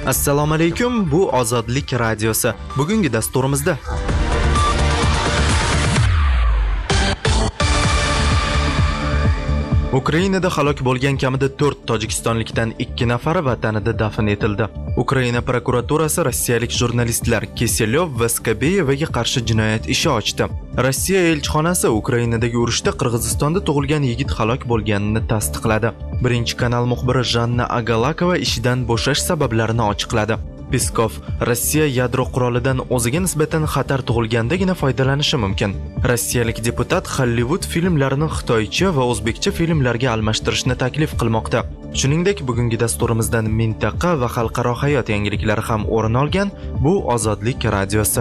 Assalomu alaykum, bu Ozodlik radiosi. Bugungi dasturimizda Ukrainada halok bo'lgan kamida 4 tojikistonlikdan 2 nafari vatanida dafn etildi. Ukraina prokuraturasi rossiyalik jurnalistlar Kiselyov va Skabeyevaga qarshi jinoyat ishi ochdi. Rossiya elchixonasi Ukrainadagi urushda Qirg'izistonda tug'ilgan yigit halok bo'lganini tasdiqladi. Birinchi kanal muxbiri Janna Agalakova ishidan bo'shash sabablarini ochiqladi. Peskov, Rossiya yadro qurolidan o'ziga nisbatan xatar tug'ilgandagina foydalanishi mumkin. Rossiyalik deputat Hollywood filmlarini xitoycha va o'zbekcha filmlarga almashtirishni taklif qilmoqda. Shuningdek, bugungi dasturimizdan mintaqa va xalqaro hayot yangiliklari ham o'rin olgan. Bu Ozodlik radiosi.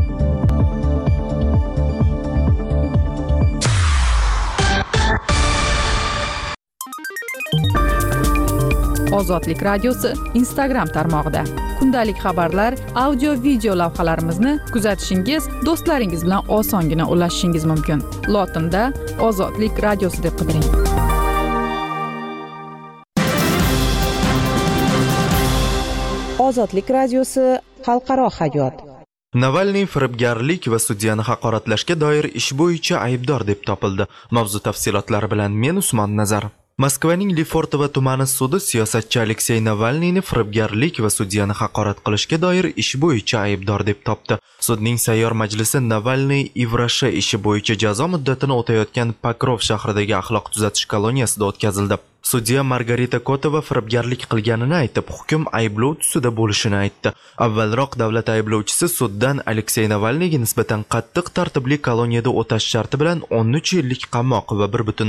Ozodlik radiosi Instagram tarmog'ida. Kundalik xabarlar, audio, video lavhalarimizni kuzatishingiz, do'stlaringiz bilan osongina ulashishingiz mumkin. Lotinda Ozodlik radiosi deb qidiring. Ozodlik radiosi xalqaro hayot. Navalniy firibgarlik va sudyani haqoratlashga doir ish bo'yicha aybdor deb topildi. Mavzu tafsilotlari bilan men Usmon Nazar. Moskvaning Lefortovo tumani sudi siyosatchi Aleksey Navalniyni firibgarlik va sudyani haqorat qilishga doir ish bo'yicha aybdor deb topdi. Sudning sayyor majlisi Navalniy Ivrasha ishi bo'yicha jazo muddatini o'tayotgan Pokrov shahridagi axloq tuzatish koloniyasida o'tkazildi. Sudya Margarita Kotova firibgarlik qilganini aytib, hukm ayblov tusida bo'lishini aytdi. Avvalroq davlat ayblovchisi suddan Aleksey Navalniyga nisbatan qattiq tartibli koloniyada o'tash sharti bilan 13 yillik qamoq va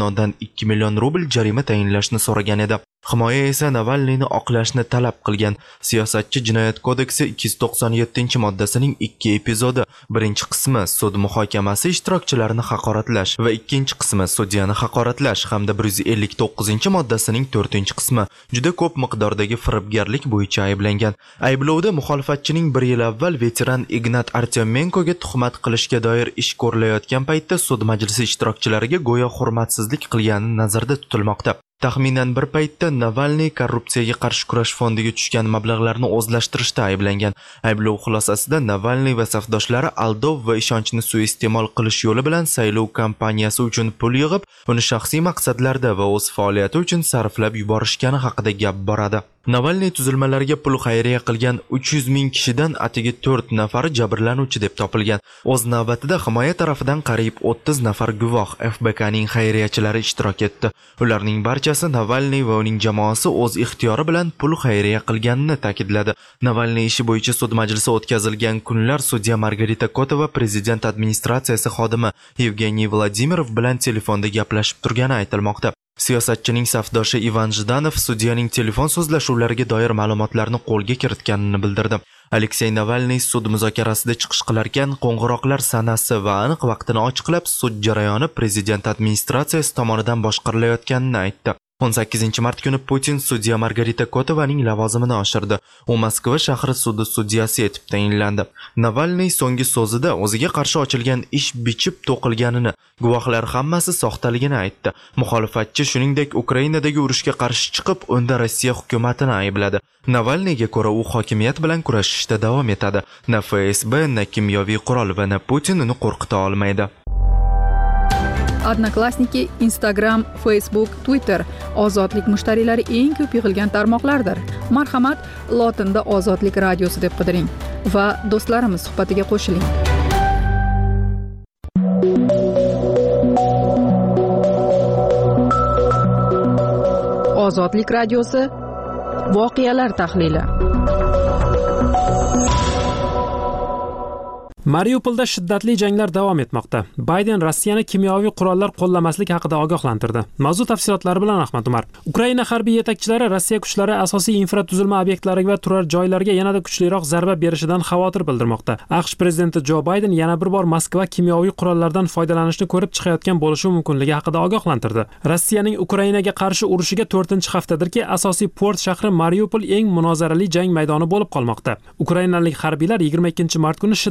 1,2 million rubl jarima tayinlashni so'ragan edi. Himoya esa Navalniyni oqlashni talab qilgan. Siyosatchi jinoyat kodeksi 297-moddasining 2 epizodi. Birinchi qismi sud muhokamasi ishtirokchilarini haqoratlash va ikkinchi qismi sudyani haqoratlash hamda 159-moddasining 4-qismi juda ko'p miqdordagi firibgarlik bo'yicha ayblangan. Ayblovda muxolifatchining 1 yil avval veteran Ignat Artyomenkoga tuhmat qilishga doir ish ko'rilayotgan paytda sud majlisi ishtirokchilariga go'yo hurmatsizlik qilgani nazarda tutilmoqda. Taxminan bir paytda Navalniy korrupsiyaga qarshi kurash fondiga tushgan mablag'larni o'zlashtirishda ayblangan. Ayblov xulosasida Navalniy va safdoshlari aldov va ishonchni suiiste'mol qilish yo'li bilan saylov kampaniyasi uchun pul yig'ib, uni shaxsiy maqsadlarda va o'z faoliyati uchun sarflab yuborishgani haqida gap boradi. Navalniy tuzilmalariga pul xayriya qilgan 300 ming kishidan atigi 4 nafari jabrlanuvchi deb topilgan. O'z navbatida himoya tarafidan qariyb 30 nafar guvoh FBKning xayriyachilari ishtirok etdi. Ularning barchasi Navalniy va uning jamoasi o'z ixtiyori bilan pul xayriya qilganini ta'kidladi. Navalniy ishi bo'yicha sud majlisi o'tkazilgan kunlar sudya Margarita Kotova prezident administratsiyasi xodimi Evgeniy Vladimirov bilan telefonda gaplashib turgani aytilmoqda. Siyosatchining safdoshi Ivan Jdanov sudyaning telefon so'zlashuvlariga doir ma'lumotlarni qo'lga kiritganini bildirdi. Aleksey Navalniy sud muzokarasida chiqish qilarkan, qo'ng'iroqlar sanasi va aniq vaqtini ochiqlab, sud jarayoni prezident administratsiyasi tomonidan boshqarilayotganini aytdi. 18-mart kuni Putin sudya Margarita Kotovaning lavozimini oshirdi. U Moskva shahri sudi sudyasi etib tayinlandi. Navalniy so'nggi so'zida o'ziga qarshi ochilgan ish bichib to'qilganini, guvohlar hammasi soxtaligini aytdi. Muxolifatchi shuningdek Ukrainadagi urushga qarshi chiqib, unda Rossiya hukumatini aybladi. Navalniyga ko'ra u hokimiyat bilan kurashishda davom etadi. Na FSB, na kimyoviy qurol va na Putin uni qo'rqita olmaydi. Odnoklassniki, Instagram, Facebook, Twitter ozodlik mushtariylari eng ko'p yig'ilgan tarmoqlardir. Marhamat, lotinda Ozodlik radiosi deb qidiring va do'stlarimiz suhbatiga qo'shiling. Ozodlik radiosi voqealar tahlili. Mariupolda shiddatli janglar davom etmoqda. Bayden Rossiyani kimyoviy qurollar qo'llamaslik haqida ogohlantirdi. Mavzu tafsilotlari bilan Ahmad Umar. Ukraina harbiy yetakchilari Rossiya kuchlari asosiy infratuzilma obyektlariga va turar joylarga yanada kuchliroq zarba berishidan xavotir bildirmoqda. AQSh prezidenti Jo Bayden yana bir bor Moskva kimyoviy qurollardan foydalanishni ko'rib chiqayotgan bo'lishi mumkinligi haqida ogohlantirdi. Rossiyaning Ukrainaga qarshi urushiga 4-haftadirki, asosiy port shahri Mariupol eng munozarali jang maydoni bo'lib qolmoqda. Ukrainalik harbiylar 22-mart kuni shiddatli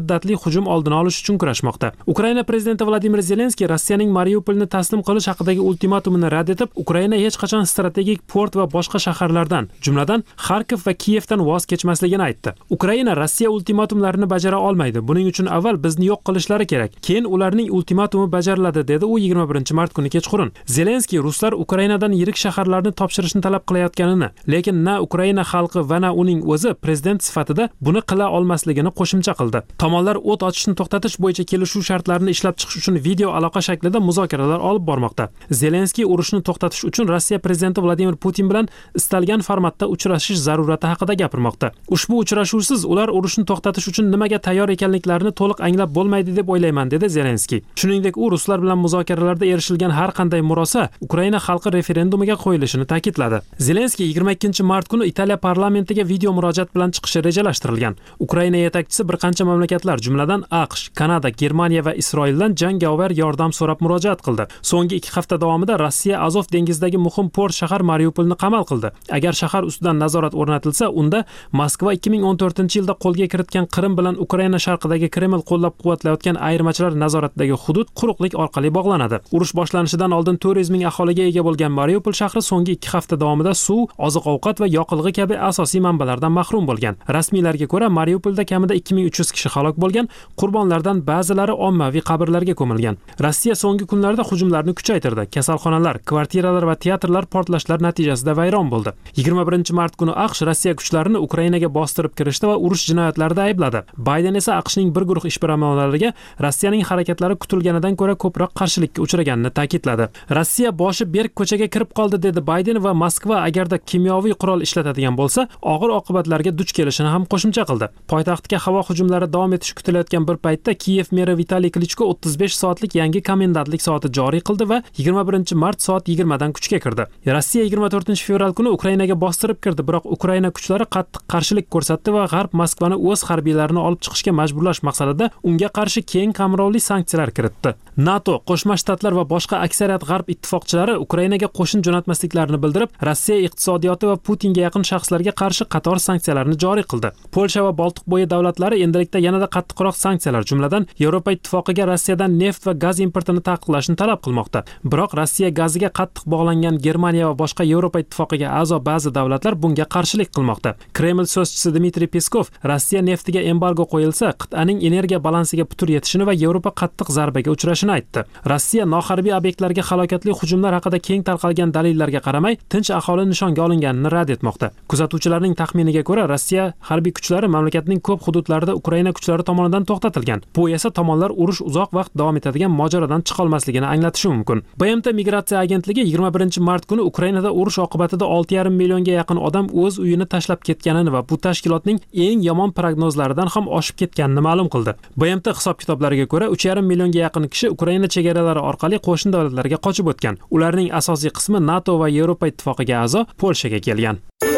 hujum oldini olish uchun kurashmoqda. Ukraina prezidenti Vladimir Zelenskiy Rossiyaning Mariupolni taslim qilish haqidagi ultimatumini rad etib, Ukraina hech qachon strategik port va boshqa shaharlardan, jumladan Xarkov va Kiyevdan voz kechmasligini aytdi. Ukraina Rossiya ultimatumlarini bajara olmaydi. Buning uchun avval bizni yo'q qilishlari kerak. Keyin ularning ultimatumi bajariladi, dedi u 21-mart kuni kechqurun. Zelenskiy ruslar Ukrainadan yirik shaharlarni topshirishni talab qilayotganini, lekin na Ukraina xalqi va na uning o'zi prezident sifatida buni qila olmasligini qo'shimcha qildi. Tomonlar o't ochishni to'xtatish bo'yicha kelishuv shartlarini ishlab chiqish uchun video aloqa shaklida muzokaralar olib bormoqda. Zelenskiy urushni to'xtatish uchun Rossiya prezidenti Vladimir Putin bilan istalgan formatda uchrashish zarurati haqida gapirmoqda. Ushbu uchrashuvsiz ular urushni to'xtatish uchun nimaga tayyor ekanliklarini to'liq anglab bo'lmaydi deb o'ylayman, dedi Zelenskiy. Shuningdek, u ruslar bilan muzokaralarda erishilgan har qanday murosa Ukraina xalqi referendumiga qo'yilishini ta'kidladi. Zelenskiy 22-mart kuni Italiya parlamentiga video murojaat bilan chiqishi rejalashtirilgan. Ukraina yetakchisi bir qancha mamlakatlar, jumladan AQSh, Kanada, Germaniya va Isroildan jangovar yordam so'rab murojaat qildi. So'nggi 2 hafta davomida Rossiya Azov dengizidagi muhim port shahar Mariupolni qamal qildi. Agar shahar ustidan nazorat o'rnatilsa, unda Moskva 2014-yilda qo'lga kiritgan Qrim bilan Ukraina sharqidagi Kreml qo'llab-quvvatlayotgan ayirmachilar nazoratidagi hudud quruqlik orqali bog'lanadi. Urush boshlanishidan oldin 400 ming aholiga ega bo'lgan Mariupol shahri so'nggi 2 hafta davomida suv, oziq-ovqat va yoqilg'i kabi asosiy manbalardan mahrum bo'lgan. Rasmiylarga ko'ra, Mariupolda kamida 2300 kishi halok bo'lgan, qurbonlardan ba'zilari ommaviy qabrlarga ko'milgan. Rossiya so'nggi kunlarda hujumlarni kuchaytirdi. Kasalxonalar, kvartiralar va teatrlar portlashlar natijasida vayron bo'ldi. 21-mart kuni AQSh Rossiya kuchlarini Ukrainaga bostirib kirishdi va urush jinoyatlarida aybladi. Bayden esa AQShning bir guruh ishbilarmonlariga Rossiyaning harakatlari kutilganidan ko'ra ko'proq qarshilikka uchraganini ta'kidladi. Rossiya boshi berk ko'chaga kirib qoldi, dedi Bayden va Moskva agarda kimyoviy qurol ishlatadigan bo'lsa, og'ir oqibatlarga duch kelishini ham qo'shimcha qildi. Poytaxtga havo hujumlari davom etishi kutilayotgan bir paytda Kiyev meri Vitaliy Klichko 35 soatlik yangi komendantlik soati joriy qildi va 21-mart soat 20 dan kuchga kirdi. Rossiya 24-fevral kuni Ukrainaga bostirib kirdi, biroq Ukraina kuchlari qattiq qarshilik ko'rsatdi va G'arb Moskvani o'z harbiylarini olib chiqishga majburlash maqsadida unga qarshi keng qamrovli sanksiyalar kiritdi. NATO, Qo'shma Shtatlar va boshqa aksariyat G'arb ittifoqchilari Ukrainaga qo'shin jo'natmasliklarini bildirib, Rossiya iqtisodiyoti va Putinga yaqin shaxslarga qarshi qator sanksiyalarni joriy qildi. Polsha va Boltiqbo'yi davlatlari endilikda yanada qattiqroq sanksiyalar, jumladan Yevropa ittifoqiga Rossiyadan neft va gaz importini taqiqlashni talab qilmoqda. Biroq Rossiya gaziga qattiq bog'langan Germaniya va boshqa Yevropa ittifoqiga a'zo ba'zi davlatlar bunga qarshilik qilmoqda. Kreml so'zchisi Dmitriy Peskov Rossiya neftiga embargo qo'yilsa, qit'aning energiya balansiga putur yetishini va Yevropa qattiq zarbaga uchrashini aytdi. Rossiya noharbiy obyektlarga halokatli hujumlar haqida keng tarqalgan dalillarga qaramay, tinch aholi nishonga olinganini rad etmoqda. Kuzatuvchilarning taxminiga ko'ra, Rossiya harbiy kuchlari mamlakatning ko'p hududlarida Ukraina kuchlari tomonidan to'xtatilgan. Bu esa tomonlar urush uzoq vaqt davom etadigan mojarodan chiqa olmasligini anglatishi mumkin. BMT migratsiya agentligi 21-mart kuni Ukrainada urush oqibatida 6,5 millionga yaqin odam o'z uyini tashlab ketganini va bu tashkilotning eng yomon prognozlaridan ham oshib ketganini ma'lum qildi. BMT hisob-kitoblariga ko'ra 3,5 millionga yaqin kishi Ukraina chegaralari orqali qo'shni davlatlarga qochib o'tgan. Ularning asosiy qismi NATO va Yevropa ittifoqiga a'zo Polshaga kelgan.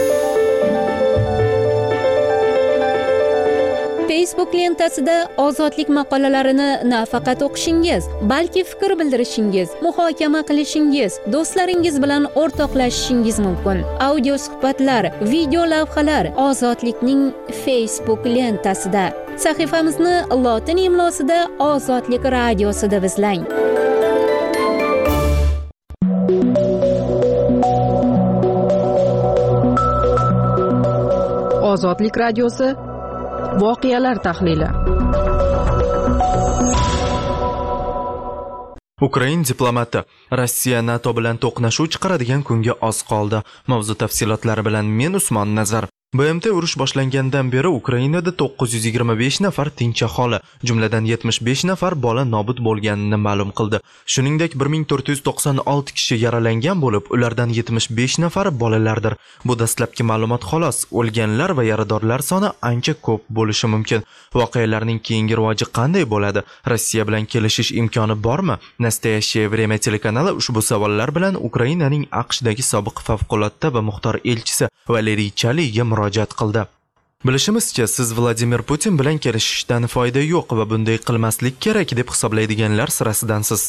Facebook lentasida ozodlik maqolalarini nafaqat o'qishingiz, balki fikr bildirishingiz, muhokama qilishingiz, do'stlaringiz bilan o'rtoqlashishingiz mumkin. Audio suhbatlar, video lavhalar Ozodlikning Facebook lentasida. Sahifamizni lotin imlosida Ozodlik radiosida izlang. Ozodlik radiosi voqealar tahlili. Ukrain diplomati Rossiya NATO bilan to'qnashuv chiqaradigan kunga oz qoldi. Mavzu tafsilotlari bilan men Usmon Nazar. BMT urush boshlangandan beri Ukrainada 925 nafar tinch aholi, jumladan 75 nafar bola nobud bo'lganini ma'lum qildi. Shuningdek, 1496 kishi yaralangan bo'lib, ulardan 75 nafari bolalardir. Bu dastlabki ma'lumot xolos. O'lganlar va yaradorlar soni ancha ko'p bo'lishi mumkin. Voqealarning keyingi rivoji qanday bo'ladi? Rossiya bilan kelishish imkoni bormi? Nastoyashye Vremya telekanali ushbu savollar bilan Ukrainaning AQShdagi sobiq favqulodda va muxtor elchisi Valeriy Chaliga murojaat qildi. Bilishimizcha, siz Vladimir Putin bilan kelishishdan foyda yo'q va bunday qilmaslik kerak deb hisoblaydiganlar sirasidansiz.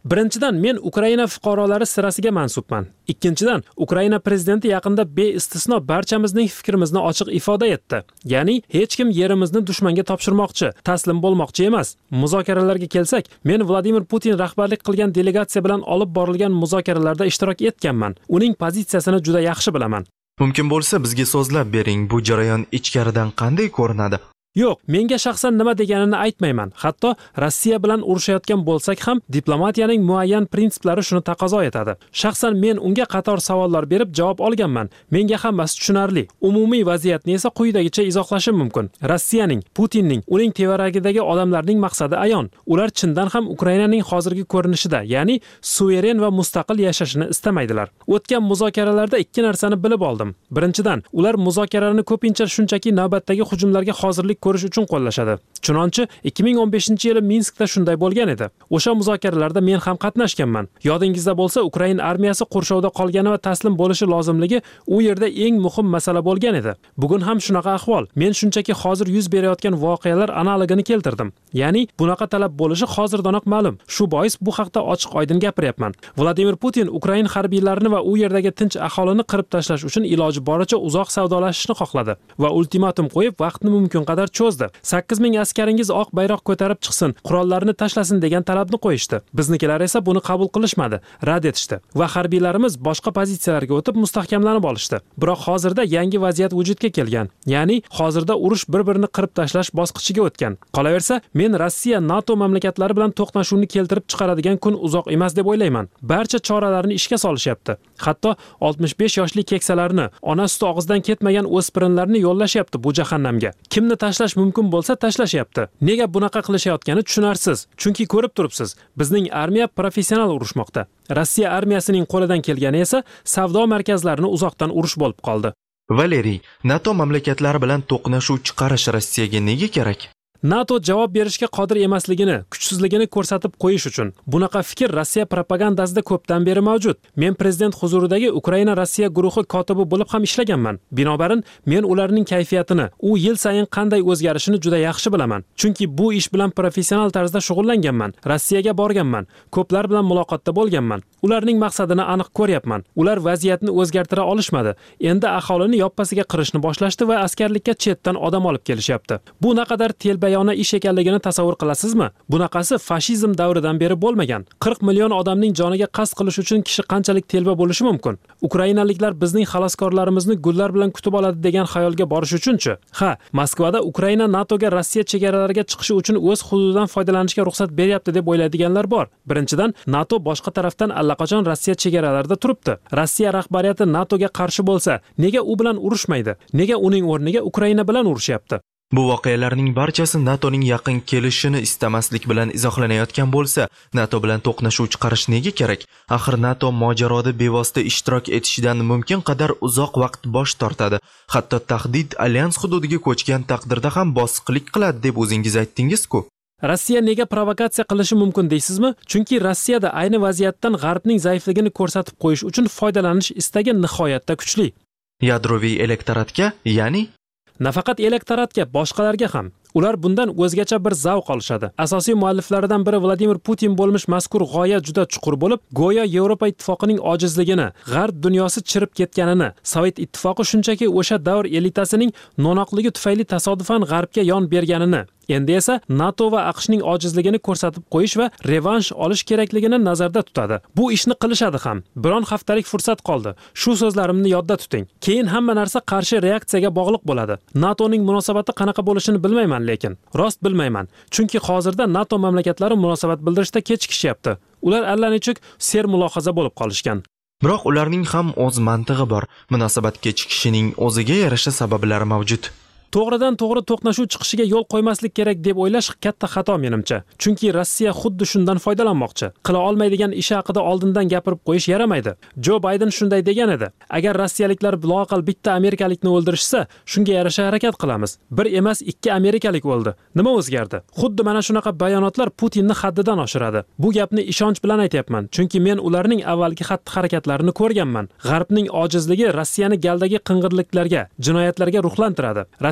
Birinchidan, men Ukraina fuqarolari sirasiga mansubman. Ikkinchidan, Ukraina prezidenti yaqinda beistisno barchamizning fikrimizni ochiq ifoda etdi. Ya'ni, hech kim yerimizni dushmanga topshirmoqchi, taslim bo'lmoqchi emas. Muzokaralarga kelsak, men Vladimir Putin rahbarlik qilgan delegatsiya bilan olib borilgan muzokaralarda ishtirok etganman. Uning pozitsiyasini juda yaxshi bilaman. Mumkin bo'lsa, bizga so'zlab bering, bu jarayon ichkaridan qanday ko'rinadi? Yo'q, menga shaxsan nima deganini aytmayman. Hatto Rossiya bilan urushayotgan bo'lsak ham, diplomatiyaning muayyan prinsiplari shuni taqozo etadi. Shaxsan men unga qator savollar berib javob olganman. Menga hammasi tushunarli. Umumiy vaziyatni esa quyidagicha izohlashim mumkin. Rossiyaning, Putinning, uning tevaragidagi odamlarning maqsadi ayon. Ular chindan ham Ukrainaning hozirgi ko'rinishida, ya'ni suveren va mustaqil yashashini istamaydilar. O'tgan muzokaralarda ikki narsani bilib oldim. Birinchidan, ular muzokaralarni ko'pincha shunchaki navbatdagi hujumlarga hozirlik ko'rish uchun qo'llashadi. Chunonchi 2015-yili Minskda shunday bo'lgan edi. O'sha muzokaralarda men ham qatnashganman. Yodingizda bo'lsa, Ukraina armiyasi qurshovda qolgani va taslim bo'lishi lozimligi u yerda eng muhim masala bo'lgan edi. Bugun ham shunaqa ahvol. Men shunchaki hozir yuz berayotgan voqealar analogini keltirdim. Ya'ni bunaqa talab bo'lishi hozirdanoq ma'lum. Shu bois bu haqda ochiq-oydin gapiryapman. Vladimir Putin Ukraina harbiylarini va u yerdagi tinch aholini qirib tashlash uchun iloji boricha uzoq savdolashishni xohladi va ultimatum qo'yib, vaqtni mumkin qadar cho'zdi. 8000 askaringiz oq bayroq ko'tarib chiqsin, qurollarni tashlasin degan talabni qo'yishdi. Biznikilar esa buni qabul qilishmadi, rad etishdi va harbiylarimiz boshqa pozitsiyalarga o'tib mustahkamlanib olishdi. Biroq hozirda yangi vaziyat vujudga kelgan. Ya'ni hozirda urush bir-birini qirib tashlash bosqichiga o'tgan. Qolaversa, men Rossiya NATO mamlakatlari bilan to'qnashuvni keltirib chiqaradigan kun uzoq emas deb o'ylayman. Barcha choralarni ishga solishyapti. Hatto 65 yoshli keksalarni, ona suti og'izdan ketmagan o'spirinlarni yo'llashyapti bu jahannamga. Kimni tashlash mumkin bo'lsa tashlashyapti. Nega bunaqa qilishayotgani tushunarsiz. Chunki ko'rib turibsiz, bizning armiya professional urushmoqda. Rossiya armiyasining qo'lidan kelgani esa savdo markazlarini uzoqdan urush bo'lib qoldi. Valeriy, NATO mamlakatlari bilan to'qnashuv chiqarish Rossiyaga nega kerak? NATO javob berishga qodir emasligini, kuchsizligini ko'rsatib qo'yish uchun. Bunaqa fikr Rossiya propagandasida ko'pdan beri mavjud. Men prezident huzuridagi Ukraina Rossiya guruhi kotibi bo'lib ham ishlaganman. Binobarin, men ularning kayfiyatini, u yil sayin qanday o'zgarishini juda yaxshi bilaman. Chunki bu ish bilan professional tarzda shug'ullanganman. Rossiyaga borganman, ko'plar bilan muloqotda bo'lganman. Ularning maqsadini aniq ko'ryapman. Ular vaziyatni o'zgartira olishmadi. Endi aholini yoppasiga qirishni boshlashdi va askarlikka chetdan odam olib kelishyapti. Bu naqadar telbayona ish ekanligini tasavvur qilasizmi? Bunaqasi fashizm davridan beri bo'lmagan. 40 million odamning joniga qasd qilish uchun kishi qanchalik telba bo'lishi mumkin? Ukrainaliklar bizning xaloskorlarimizni gullar bilan kutib oladi degan xayolga borish uchunchi? Ha, Moskvada Ukraina NATOga Rossiya chegaralariga chiqishi uchun o'z hududidan foydalanishga ruxsat beryapti deb o'ylaydiganlar bor. Birinchidan, NATO boshqa tarafdan allaqachon Rossiya chegaralarida turibdi. Rossiya rahbariyati NATOga qarshi bo'lsa, nega u bilan urushmaydi? Nega uning o'rniga Ukraina bilan urushyapti? Bu voqealarning barchasi NATOning yaqin kelishini istamaslik bilan izohlanayotgan bo'lsa, NATO bilan to'qnashuv chiqarish nega kerak? Axir NATO mojaroda bevosita ishtirok etishidan mumkin qadar uzoq vaqt bosh tortadi. Hatto tahdid alyans hududiga ko'chgan taqdirda ham bosiqlik qiladi deb o'zingiz aytdingiz-ku. Rossiya nega provokatsiya qilishi mumkin deysizmi? Chunki Rossiyada ayni vaziyatdan G'arbning zaifligini ko'rsatib qo'yish uchun foydalanish istagi nihoyatda kuchli. Yadroviy elektoratga, ya'ni nafaqat elektoratga, boshqalarga ham. Ular bundan o'zgacha bir zavq olishadi. Asosiy mualliflaridan biri Vladimir Putin bo'lmish mazkur g'oya juda chuqur bo'lib, go'yo Yevropa ittifoqining ojizligini, G'arb dunyosi chirib ketganini, Sovet ittifoqi shunchaki o'sha davr elitasining no'noqligi tufayli tasodifan G'arbga yon berganini, endi esa NATO va AQShning ojizligini ko'rsatib qo'yish va revansh olish kerakligini nazarda tutadi. Bu ishni qilishadi ham. Biron haftalik fursat qoldi. Shu so'zlarimni yodda tuting. Keyin hamma narsa qarshi reaksiyaga bog'liq bo'ladi. NATOning munosabati qanaqa bo'lishini bilmayman, lekin rost bilmayman. Chunki hozirda NATO mamlakatlari munosabat bildirishda kechikishyapti. Ular allanechuk sermulohaza bo'lib qolishgan. Biroq ularning ham o'z mantig'i bor. Munosabat kechikishining o'ziga yarasha sabablari mavjud. To'g'ridan to'g'ri to'qnashuv chiqishiga yo'l qo'ymaslik kerak deb o'ylash katta xato menimcha. Chunki Rossiya xuddi shundan foydalanmoqchi. Qila olmaydigan ish haqida oldindan gapirib qo'yish yaramaydi. Jo Bayden shunday degan edi. Agar rossiyaliklar loaqal bitta amerikalikni o'ldirishsa, shunga yarasha harakat qilamiz. Bir emas, 2 amerikalik o'ldi. Nima o'zgardi? Xuddi mana shunaqa bayonotlar Putinni haddidan oshiradi. Bu gapni ishonch bilan aytayapman, chunki men ularning avvalgi xatti-harakatlarini ko'rganman. G'arbning ojizligi Rossiyani galdagi qing'irliklarga, jinoyatlarga ruhlantiradi.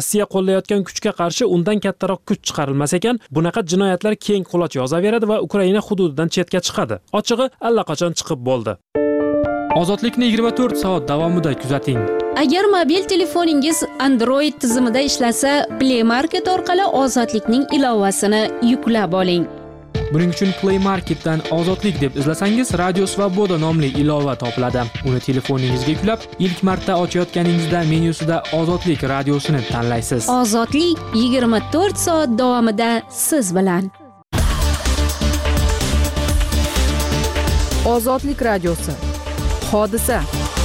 Rossiya qo'llayotgan kuchga qarshi undan kattaroq kuch chiqarilmas ekan, bunaqa jinoyatlar keng quloch yozaveradi va Ukraina hududidan chetga chiqadi. Ochig'i allaqachon chiqib bo'ldi. Ozodlikni 24 soat davomida kuzating. Agar mobil telefoningiz Android tizimida ishlasa, Play Market orqali Ozodlikning ilovasini yuklab oling. Buning uchun Play Marketdan Ozodlik deb izlasangiz, Radio Svoboda nomli ilova topiladi. Uni telefoningizga yuklab, ilk marta ochayotganingizda menyusida Ozodlik radiosini tanlaysiz. Ozodlik 24 soat davomida siz bilan. Ozodlik radiosi. Hodisa.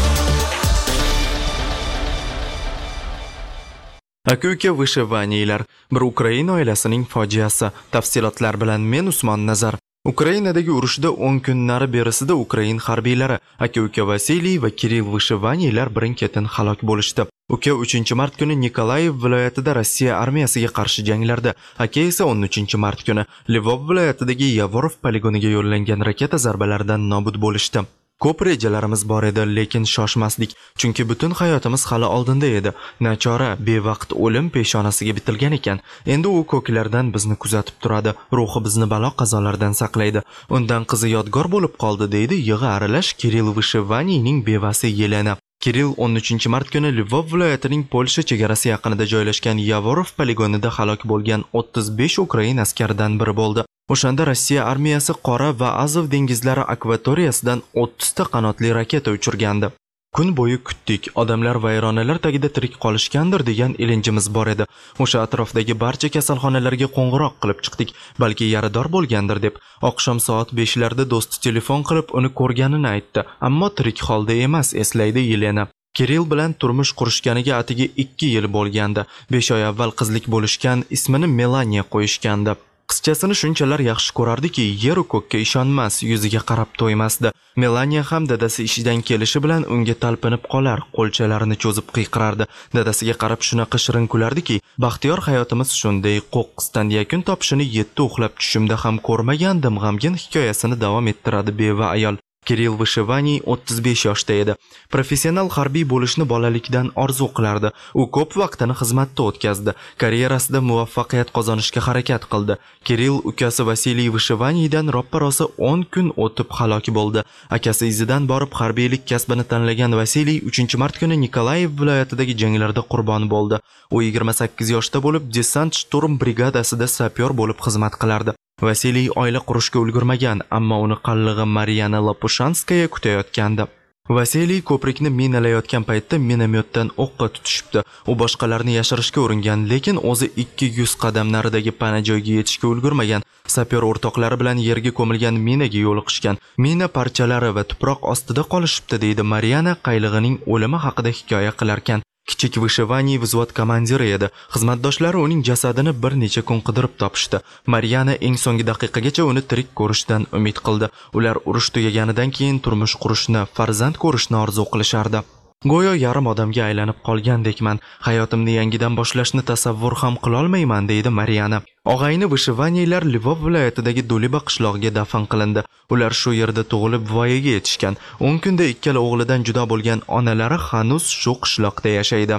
Aka-uka vyshivaniylar, bir Ukraina oilasining fojiasi. Tafsilotlar bilan men Usmon Nazar. Ukrainadagi urushda 10 kunlari berisida Ukrain harbiylari aka-uka Vasiliy va Kirill Vyshivaniylar birin-ketin halok bo'lishdi. Uka 3-mart kuni Nikolayev viloyatida Rossiya armiyasiga qarshi janglarda, aka esa 13-mart kuni Lvov viloyatidagi Yavorov poligoniga yo'llangan raketa zarbalaridan nobud bo'lishdi. Ko'p rejalarimiz bor edi, lekin shoshmasdik, chunki butun hayotimiz hali oldinda edi. Nachora, bevaqt o'lim peshonasiga bitilgan ekan. Endi u ko'klardan bizni kuzatib turadi, ruhi bizni balo qazolardan saqlaydi. Undan qizi yodgor bo'lib qoldi, deydi yig'i aralash Kirill Vyshivaniyning bevasi Yelena. Kirill 13-mart kuni Lvov viloyatining Polsha chegarasi yaqinida joylashgan Yavorov poligonida halok bo'lgan 35 Ukrain askaridan biri bo'ldi. O'shanda Rossiya armiyasi Qora va Azov dengizlari akvatoriyasidan 30 ta qanotli raketa uchirgandi. Kun bo'yi kutdik, odamlar vayronalar tagida tirik qolishgandir degan ilinjimiz bor edi. O'sha atrofdagi barcha kasalxonalarga qo'ng'iroq qilib chiqdik, balki yarador bo'lgandir deb. Oqshom soat 5larda do'sti telefon qilib uni ko'rganini aytdi, ammo tirik holda emas, eslaydi Yelena. Kirill bilan turmush qurishganiga atigi 2 yil bo'lgandi. 5 oy avval qizlik bo'lishgan, ismini Melaniya qo'yishgandi. Qizchasini shunchalar yaxshi ko'rardiki, yer u ko'kka ishonmas, yuziga qarab to'ymasdi. Melaniya ham dadasi ishidan kelishi bilan unga talpinib qolar, qo'lchalarini cho'zib qiyqirardi. Dadasiga qarab shunaqa shirin kulardiki, baxtiyor hayotimiz shunday qo'qqisdan yakun topishini 7 uxlab tushimda ham ko'rmagandim, g'amgin hikoyasini davom ettiradi beva ayol. Kirill Vyshivaniy 35 yoshda edi. Professional harbiy bo'lishni bolalikdan orzu qilardi. U ko'p vaqtini xizmatda o'tkazdi. Karyerasida muvaffaqiyat qozonishga harakat qildi. Kirill ukasi Vasiliy Vyshivaniydan roppa-rosa 10 kun o'tib halok bo'ldi. Akasi izidan borib harbiylik kasbini tanlagan Vasiliy 3-mart kuni Nikolayev viloyatidagi janglarda qurbon bo'ldi. U 28 yoshda bo'lib, desant shturm brigadasida sapyor bo'lib xizmat qilardi. Vasiliy oila qurishga ulgurmagan, ammo uni qallig'i Mariana Lapushanskaya kutayotgandi. Vasiliy ko'prikni minalayotgan paytda minomyotdan o'qqa tutishibdi. U boshqalarni yashirishga uringan, lekin o'zi 200 qadam naridagi pana joyga yetishga ulgurmagan. Sapyor o'rtoqlari bilan yerga ko'milgan minaga yo'liqishgan. Mina parchalari va tuproq ostida qolishibdi, deydi Mariana qaylig'ining o'limi haqida hikoya qilarkan. Kichik Vyshivaniy vзвод komandiri edi. Xizmatdoshlari uning jasadini bir necha kun qidirib topishdi. Mariana eng so'nggi daqiqagacha uni tirik ko'rishdan umid qildi. Ular urush tugaganidan keyin turmush qurishni, farzand ko'rishni orzu qilishardi. Go'yo yarim odamga aylanib qolgandekman. Hayotimni yangidan boshlashni tasavvur ham qila olmayman, deydi Mariana. Og'ayni Vyshivaniylar Lvov viloyatidagi Duliba qishlog'iga dafn qilindi. Ular shu yerda tug'ilib voyaga yetishgan. 10 kunda ikkala o'g'lidan judo bo'lgan onalari hanuz shu qishloqda yashaydi.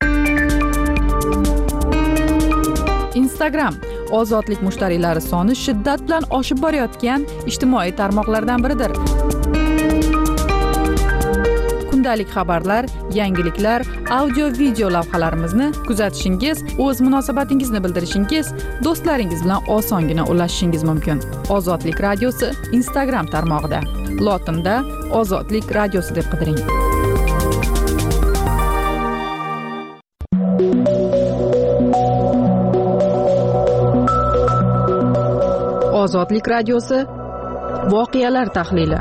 Instagram ozodlik mushtariylari soni shiddat bilan oshib borayotgan ijtimoiy tarmoqlardan biridir. Kundalik xabarlar, yangiliklar, audio-video lavhalarimizni kuzatishingiz, o'z munosabatingizni bildirishingiz, do'stlaringiz bilan osongina ulashishingiz mumkin. Ozodlik radiosi Instagram tarmog'ida. Lotinda Ozodlik radiosi deb qidiring. Ozodlik radiosi voqealar tahlili.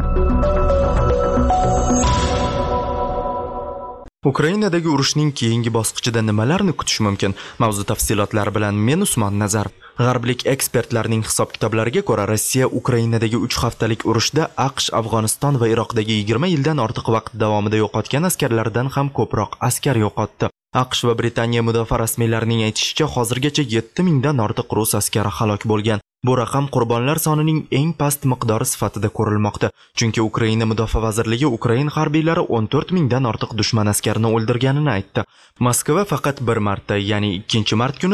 Ukrainadagi urushning keyingi bosqichida nimalarni kutish mumkin? Mavzu tafsilotlari bilan men Usmon Nazar. G'arblik ekspertlarning hisob-kitoblariga ko'ra, Rossiya Ukrainadagi 3 haftalik urushda AQSh, Afg'oniston va Iroqdagi 20 yildan ortiq vaqt davomida yo'qotgan askarlardan ham ko'proq askar yo'qotdi. AQSh va Britaniya mudofaa rasmiylarining aytishicha, hozirgacha 7000 dan ortiq rus askari halok bo'lgan. Bu raqam qurbonlar sonining eng past miqdori sifatida ko'rilmoqda, chunki Ukraina mudofaa vazirligi Ukrain harbiylari 14 mingdan ortiq dushman askarini o'ldirganini aytdi. Moskva faqat bir marta, ya'ni 2-mart kuni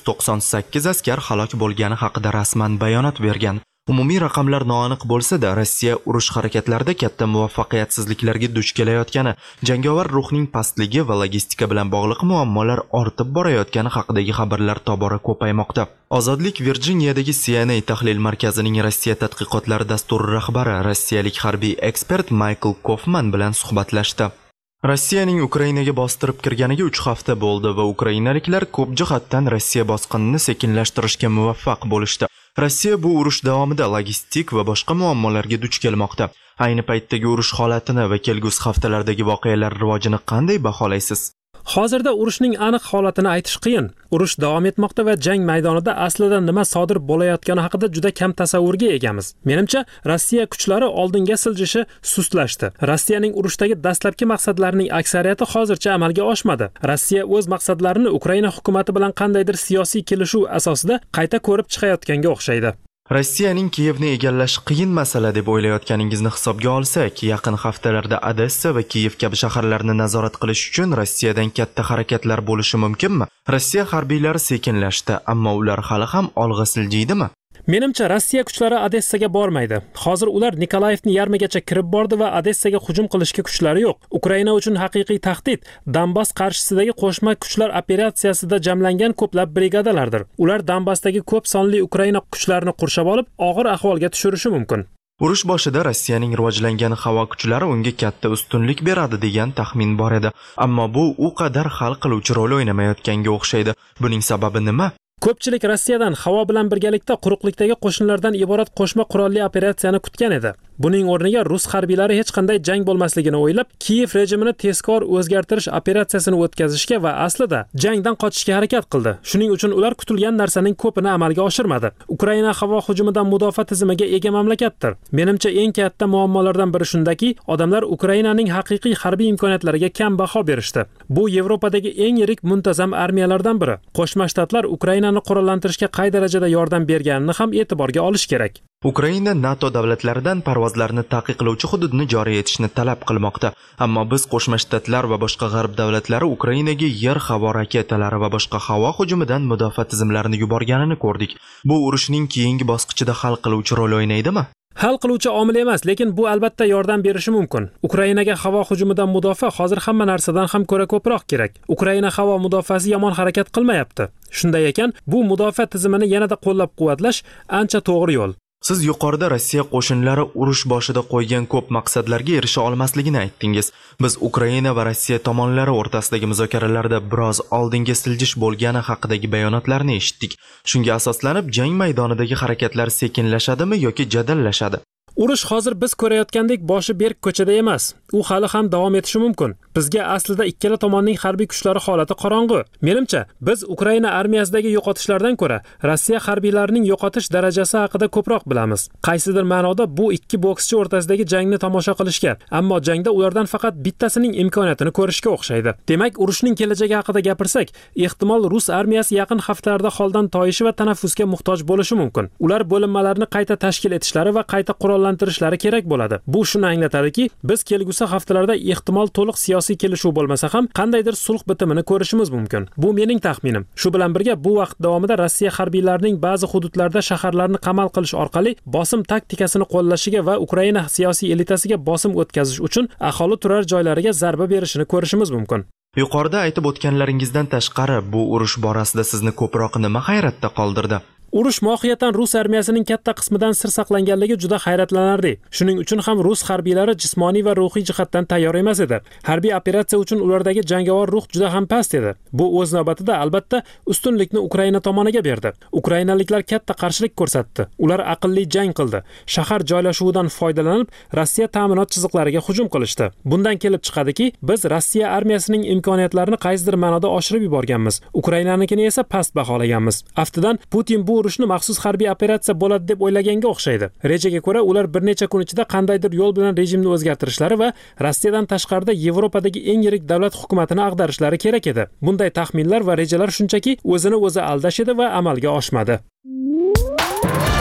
498 askar halok bo'lgani haqida rasman bayonot bergan. Umumiy raqamlar noaniq bo'lsa-da, Rossiya urush harakatlarida katta muvaffaqiyatsizliklarga duch kelayotgani, jangovar ruhning pastligi va logistika bilan bog'liq muammolar ortib borayotgani haqidagi xabarlar tobora ko'paymoqda. Ozodlik Virjiniyadagi CNA tahlil markazining Rossiya tadqiqotlari dasturi rahbari, rossiyalik harbiy ekspert Michael Kofman bilan suhbatlashdi. Rossiyaning Ukrainaga bostirib kirganiga 3 hafta bo'ldi va ukrainaliklar ko'p jihatdan Rossiya bosqinini sekinlashtirishga muvaffaq bo'lishdi. Rossiya bu urush davomida logistik va boshqa muammolarga duch kelmoqda. Ayni paytdagi urush holatini va kelgusi haftalardagi voqealar rivojini qanday baholaysiz? Hozirda urushning aniq holatini aytish qiyin. Urush davom etmoqda va jang maydonida aslida nima sodir bo'layotgani haqida juda kam tasavvurga egamiz. Menimcha, Rossiya kuchlari oldinga siljishi sustlashdi. Rossiyaning urushdagi dastlabki maqsadlarining aksariyati hozircha amalga oshmadi. Rossiya o'z maqsadlarini Ukraina hukumatı bilan qandaydir siyosiy kelishuv asosida qayta ko'rib chiqayotganga o'xshaydi. Rossiyaning Kiyevni egallash qiyin masala deb o'ylayotganingizni hisobga olsak, yaqin haftalarda Odessa va Kiyev kabi shaharlarni nazorat qilish uchun Rossiyadan katta harakatlar bo'lishi mumkinmi? Rossiya harbiylari sekinlashdi, ammo ular hali ham olg'a siljiydimi? Menimcha, Rossiya kuchlari Odessaga bormaydi. Hozir ular Nikolayevni yarmigacha kirib bordi va Odessaga hujum qilishga kuchlari yo'q. Ukraina uchun haqiqiy tahdid Donbass qarshisidagi qo'shma kuchlar operatsiyasida jamlangan ko'plab brigadalardir. Ular Donbassdagi ko'p sonli Ukraina kuchlarini qurshab olib, og'ir ahvolga tushirishi mumkin. Urush boshida Rossiyaning rivojlangan havo kuchlari unga katta ustunlik beradi degan taxmin bor edi, ammo bu u qadar hal qiluvchi rol o'ynamayotganga o'xshaydi. Buning sababi nima? Ko'pchilik Rossiyadan havo bilan birgalikda quruqlikdagi qo'shinlardan iborat qo'shma qurolli operatsiyani kutgan edi. Buning o'rniga rus harbiylari hech qanday jang bo'lmasligini o'ylab, Kiyev rejimini tezkor o'zgartirish operatsiyasini o'tkazishga va aslida jangdan qochishga harakat qildi. Shuning uchun ular kutilgan narsaning ko'pini amalga oshirmadi. Ukraina havo hujumidan mudofaa tizimiga ega mamlakatdir. Menimcha, eng katta muammolardan biri shundaki, odamlar Ukrainaning haqiqiy harbiy imkoniyatlariga kam baho berishdi. Bu Yevropadagi eng yirik muntazam armiyalardan biri. Qo'shma Shtatlar Ukrainani qurollantirishga qay darajada yordam berganini ham e'tiborga olish kerak. Ukraina NATO davlatlaridan parvozlarni taqiqlovchi hududni joriy etishni talab qilmoqda, ammo biz Qo'shma Shtatlar va boshqa g'arb davlatlari Ukrainaga yer-havo raketalari va boshqa havo hujumidan mudofaa tizimlarini yuborganini ko'rdik. Bu urushning keyingi bosqichida hal qiluvchi rol o'ynaydimi? Hal qiluvchi omil emas, lekin bu albatta yordam berishi mumkin. Ukrainaga havo hujumidan mudofaa hozir hamma narsadan ham ko'ra ko'proq kerak. Ukraina havo mudofaasi yomon harakat qilmayapti. Shunday ekan, bu mudofaa tizimini yanada qo'llab-quvvatlash ancha to'g'ri yo'l. Siz yuqorida Rossiya qo'shinlari urush boshida qo'ygan ko'p maqsadlarga erisha olmasligini aytdingiz. Biz Ukraina va Rossiya tomonlari o'rtasidagi muzokaralarda biroz oldinga siljish bo'lgani haqidagi bayonotlarni eshitdik. Shunga asoslanib, jang maydonidagi harakatlar sekinlashadimi yoki jadallashadi? Urush hozir biz ko'rayotgandek boshi berk ko'chada emas. U hali ham davom etishi mumkin. Bizga aslida ikkala tomonning harbiy kuchlari holati qorong'u. Menimcha, biz Ukraina armiyasidagi yo'qotishlardan ko'ra Rossiya harbiylarining yo'qotish darajasi haqida ko'proq bilamiz. Qaysidir ma'noda bu ikki bokschi o'rtasidagi jangni tomosha qilishga, ammo jangda ulardan faqat bittasining imkoniyatini ko'rishga o'xshaydi. Demak, urushning kelajagi haqida gapirsak, ehtimol rus armiyasi yaqin haftalarda holdan toyishi va tanaffusga muhtoj bo'lishi mumkin. Ular bo'linmalarni qayta tashkil etishlari va qayta qurollantirishlari kerak bo'ladi. Bu shuni anglatadiki, biz kelgusi haftalarda ehtimol to'liq siyosiy kelishuv bo'lmasa ham qandaydir sulh bitimini ko'rishimiz mumkin. Bu mening taxminim. Shu bilan birga bu vaqt davomida Rossiya harbiylarining ba'zi hududlarda shaharlarni qamal qilish orqali bosim taktikasini qo'llashiga va Ukraina siyosiy elitasiga bosim o'tkazish uchun aholi turar joylariga zarba berishini ko'rishimiz mumkin. Yuqorida aytib o'tganlaringizdan tashqari, bu urush borasida sizni ko'proq nima hayratda qoldirdi? Urush mohiyatan rus armiyasining katta qismidan sir saqlanganligi juda hayratlanarli. Shuning uchun ham rus harbiylari jismoniy va ruhiy jihatdan tayyor emas edi. Harbiy operatsiya uchun ulardagi jangovar ruh juda ham past edi. Bu o'z navbatida albatta ustunlikni Ukraina tomoniga berdi. Ukrainaliklar katta qarshilik ko'rsatdi. Ular aqlli jang qildi. Shahar joylashuvidan foydalanib, Rossiya ta'minot chiziqlariga hujum qilishdi. Bundan kelib chiqadiki, biz Rossiya armiyasining imkoniyatlarini qaysidir ma'noda oshirib yuborganmiz. Ukrainanikini esa past baholaganmiz. Aftidan Putin bu urushni maxsus harbiy operatsiya bo'ladi deb o'ylaganga o'xshaydi. Rejaga ko'ra, ular bir necha kun ichida qandaydir yo'l bilan rejimni o'zgartirishlari va Rossiyadan tashqarida Yevropadagi eng yirik davlat hukumatini ag'darishlari kerak edi. Bunday taxminlar va rejalar shunchaki o'zini o'zi aldash edi va amalga oshmadi.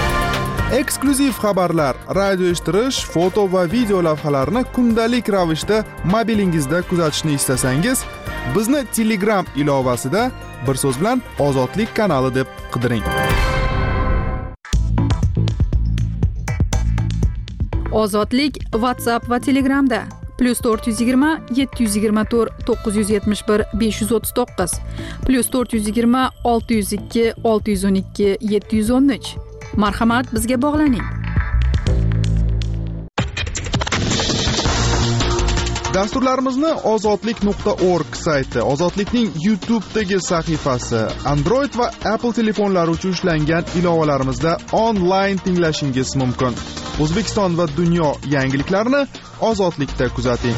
Eksklyuziv xabarlar, radio eshittirish, foto va video lavhalarni kundalik ravishda mobilingizda kuzatishni istasangiz, bizni Telegram ilovasida bir so'z bilan Ozodlik kanali deb qidiring. Ozodlik WhatsApp va Telegramda +420 724 971 539 +420 602 612 713. Marhamat, bizga bog'laning. Dasturlarimizni ozodlik.org sayti, Ozodlikning YouTube'dagi sahifasi, Android va Apple telefonlari uchun ishlangan ilovalarimizda onlayn tinglashingiz mumkin. O'zbekiston va dunyo yangiliklarini Ozodlikda kuzating.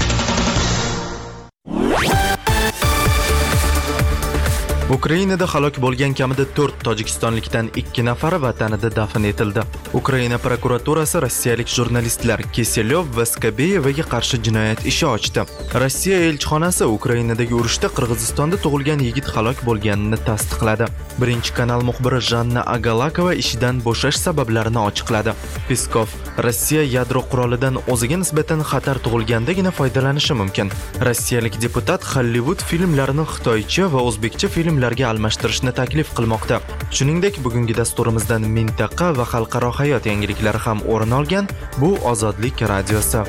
Ukrainada halok bo'lgan kamida 4 tojikistonlikdan 2 nafari vatanida dafn etildi. Ukraina prokuraturasi rossiyalik jurnalistlar Kiselyov va Skabeyevaga qarshi jinoyat ishi ochdi. Rossiya elchixonasi Ukrainadagi urushda Qirg'izistonda tug'ilgan yigit halok bo'lganini tasdiqladi. Birinchi kanal muxbiri Janna Agalakova ishidan bo'shash sabablarini ochiqladi. Peskov: Rossiya yadro qurolidan o'ziga nisbatan xatar tug'ilgandagina foydalanishi mumkin. Rossiyalik deputat Hollywood filmlarini xitoycha va o'zbekcha filmlarga almashtirishni taklif qilmoqda. Shuningdek, bugungi dasturimizdan mintaqa va xalqaro hayot yangiliklari ham o'rin olgan. Bu Ozodlik radiosi.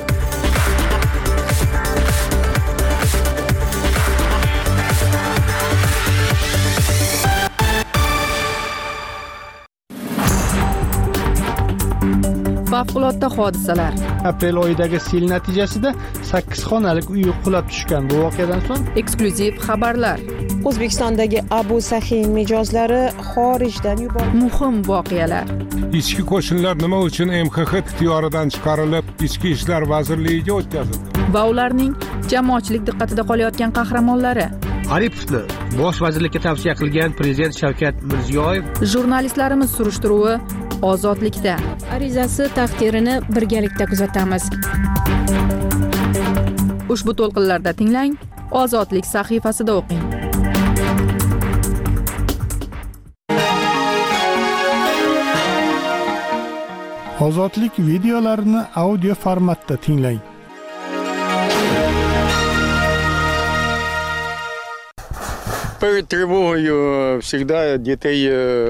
Favqulodda hodisalar. Aprel oyidagi sel natijasida 8 xonalik uy qulab tushgan. Bu voqeadan so'ng Eksklyuziv xabarlar. O'zbekistondagi Abu Sahin mijozlari xorijdan yuborildi. Muhim voqealar. Ichki qo'shinlar nima uchun MXX ixtiyoridan chiqarilib, Ichki ishlar vazirligiga o'tkazildi? Va ularning jamoatchilik diqqatida qolayotgan qahramonlari. Aripovni bosh vazirlikka tavsiya qilgan prezident Shavkat Mirziyoyev. Jurnalistlarimiz surishtiruvi Ozodlikda. Arizasi taqdirini birgalikda kuzatamiz. Ushbu to'lqinlarda tinglang, Ozodlik sahifasida o'qing. Ozodlik videolarini audio formatda tinglang. Перед тривогою завжди дітей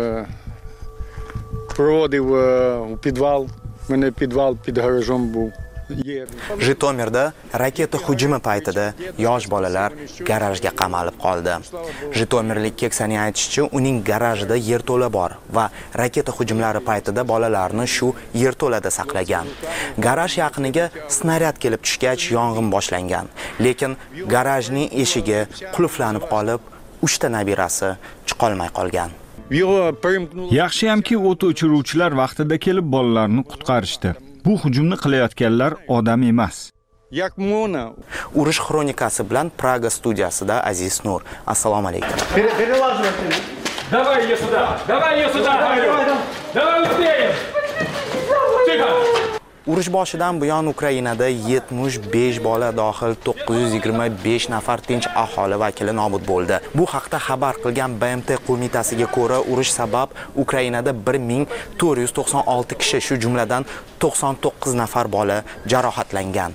проводив у підвал. У мене підвал під гаражом був. Jitomirda raketa hujumi paytida yosh bolalar garajga qamalib qoldi. Jitomirlik keksaning aytishicha, uning garajida yerto'la bor va raketa hujumlari paytida bolalarni shu yerto'lada saqlagan. Garaj yaqiniga snaryad kelib tushgach yong'in boshlangan, lekin garajning eshigi qulflanib qolib, 3 ta nabirasi chiqolmay qolgan. Yaxshiyamki o't o'chiruvchilar vaqtida kelib bolalarni qutqarishdi. Bu hujumni qilayotganlar odam emas. Urush xronikasi bilan Praga studiyasida Aziz Nur. Assalomu alaykum. Давай ее сюда. Давай ее сюда. Давай успеем. Тихо. Urush boshidan buyon Ukrainada 75 bola dohil 925 nafar tinch aholi vakili nobud bo'ldi. Bu haqda xabar qilgan BMT qo'mitasiga ko'ra, urush sabab Ukrainada 1496 kishi, shu jumladan 99 nafar bola jarohatlangan.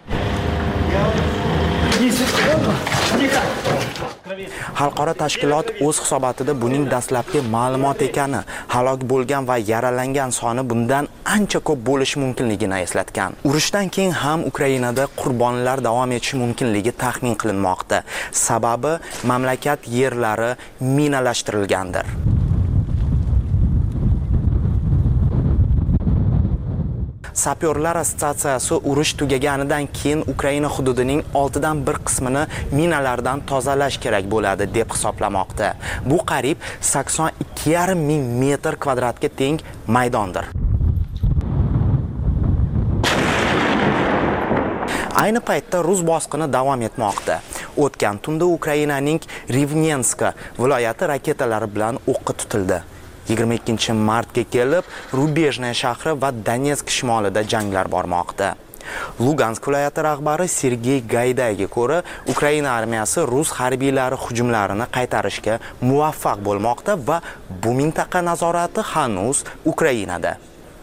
Xalqaro tashkilot o'z hisobotida buning dastlabki ma'lumot ekani, halok bo'lgan va yaralangan soni bundan ancha ko'p bo'lishi mumkinligini eslatgan. Urushdan keyin ham Ukrainada qurbonlar davom etishi mumkinligi taxmin qilinmoqda. Sababi mamlakat yerlari minalashtirilgandir. Sapyorlar assotsiatsiyasi urush tugaganidan keyin Ukraina hududining 6dan 1 qismini minalardan tozalash kerak bo'ladi deb hisoblamoqda. Bu qariyb 82,5 ming metr kvadratga teng maydondir. Ayni paytda rus bosqini davom etmoqda. O'tgan tunda Ukrainaning Rivnenska viloyati raketalari bilan o'qqa tutildi. 22-martga kelib Rubejnaya shahri va Donetsk shimolida janglar bormoqda. Lugansk viloyati rahbari Sergey Gaydayga ko'ra, Ukraina armiyasi rus harbiylari hujumlarini qaytarishga muvaffaq bo'lmoqda va bu mintaqa nazorati hanuz Ukrainada.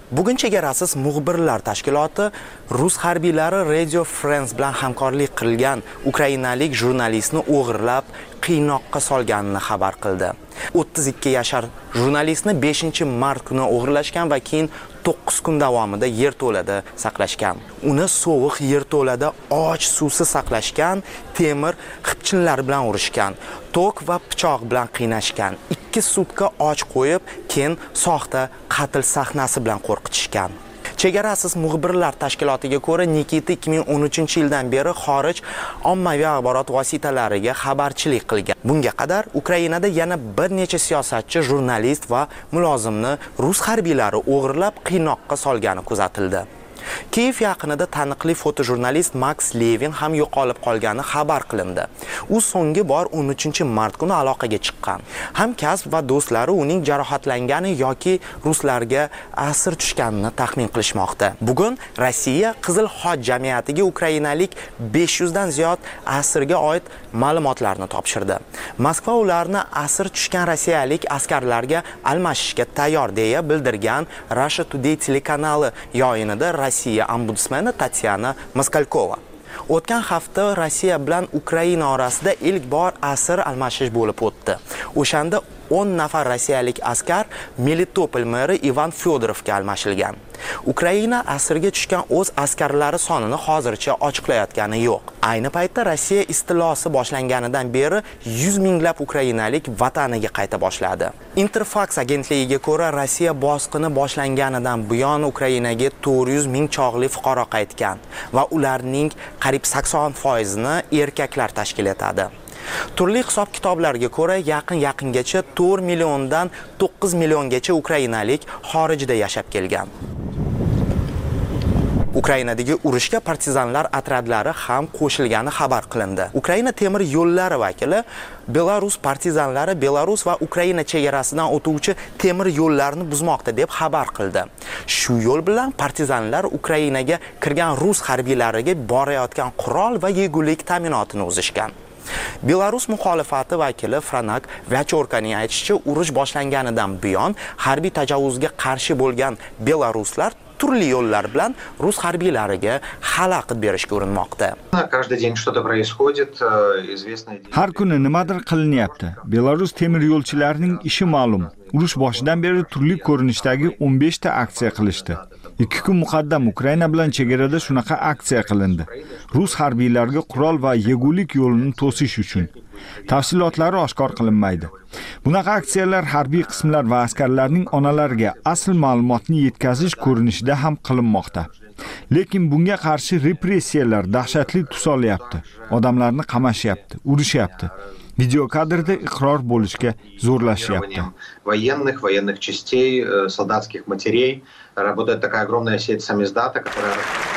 Bugun chegarasiz muxbirlar tashkiloti rus harbiylari Radio France bilan hamkorlik qilgan ukrainalik jurnalistni o'g'irlab qiynoqqa solganini xabar qildi. 32 yashar jurnalistni 5-mart kuni o'g'irlashgan va keyin 9 kun davomida yerto'lada saqlashgan. Uni sovuq yerto'lada och suvsiz saqlashgan, temir xipchinlar bilan urishgan, tok va pichoq bilan qiynashgan. 2 sutka och qo'yib, keyin soxta qatl sahnasi bilan qo'rqitishgan. Chegarasiz muxbirlar tashkilotiga ko'ra Nikita 2013-yildan beri xorij ommaviy axborot vositalariga xabarchilik qilgan. Bunga qadar Ukrainada yana bir necha siyosatchi, jurnalist va mulozimni rus harbiylari o'g'irlab qiynoqqa solgani kuzatildi. Kiyev yaqinida taniqli fotojurnalist Max Levin ham yo'qolib qolgani xabar qilindi. U so'nggi bor 13-mart kuni aloqaga chiqqan. Hamkasb va do'stlari uning jarohatlangani yoki ruslarga asir tushganini taxmin qilishmoqda. Bugun Rossiya Qizil Xoj jamiyatiga ukrainalik 500 dan ziyod asirga oid ma'lumotlarni topshirdi. Moskva ularni asir tushgan rossiyalik askarlarga almashishga tayyor deya bildirgan Russia Today telekanali yayinida Rossiya ombudsmani Tatyana Moskalkova. O'tgan hafta Rossiya bilan Ukraina orasida ilk bor asir almashish bo'lib o'tdi. O'shanda 10 nafar rossiyalik askar Melitopol meri Ivan Fyodorovga almashilgan. Ukraina asirga tushgan o'z askarlari sonini hozircha ochiqlayotgani yo'q. Ayni paytda Rossiya istilosi boshlanganidan beri 100 minglab ukrainalik vataniga qayta boshladi. Interfax agentligiga ko'ra, Rossiya bosqini boshlanganidan buyon Ukrainaga 400 ming chog'li fuqaro qaytgan va ularning qariyb 80%ni erkaklar tashkil etadi. Turli hisob-kitoblarga ko'ra, yaqingacha 4 milliondan 9 milliongacha ukrainalik xorijda yashab kelgan. Ukrainadagi urushga partizanlar otryadlari ham qo'shilgani xabar qilindi. Ukraina temir yo'llari vakili Belarus partizanlari Belarus va Ukraina chegarasidan o'tuvchi temir yo'llarni buzmoqda deb xabar qildi. Shu yo'l bilan partizanlar Ukrainaga kirgan rus harbiylariga borayotgan qurol va yegulik ta'minotini uzishgan. Belarus muxolifati vakili Franak Vachorkaning aytishicha, urush boshlanganidan buyon harbiy tajovuzga qarshi bo'lgan belaruslar turli yo'llar bilan rus harbiylariga xalaqit berishga urinmoqda. Har kuni nimadir qilinyapti. Belarus temir yo'lchilarining ishi ma'lum. Urush boshidan beri turli ko'rinishdagi 15 ta aksiya qilishdi. 2 kun muqaddam Ukraina bilan chegarada shunaqa aksiya qilindi. Rus harbiylariga qurol va yegulik yo'lini to'sish uchun. Tafsilotlari oshkor qilinmaydi. Bunaqa aksiyalar harbiy qismlar va askarlarning onalariga asl ma'lumotni yetkazish ko'rinishida ham qilinmoqda. Lekin bunga qarshi repressiyalar dahshatli tus olyapti. Odamlarni qamashyapti, urishyapti. Video kadrda iqror bo'lishga zo'rlashyapti. Военных частей, солдатских матерей. Работает такая огромная сеть самиздата, которая...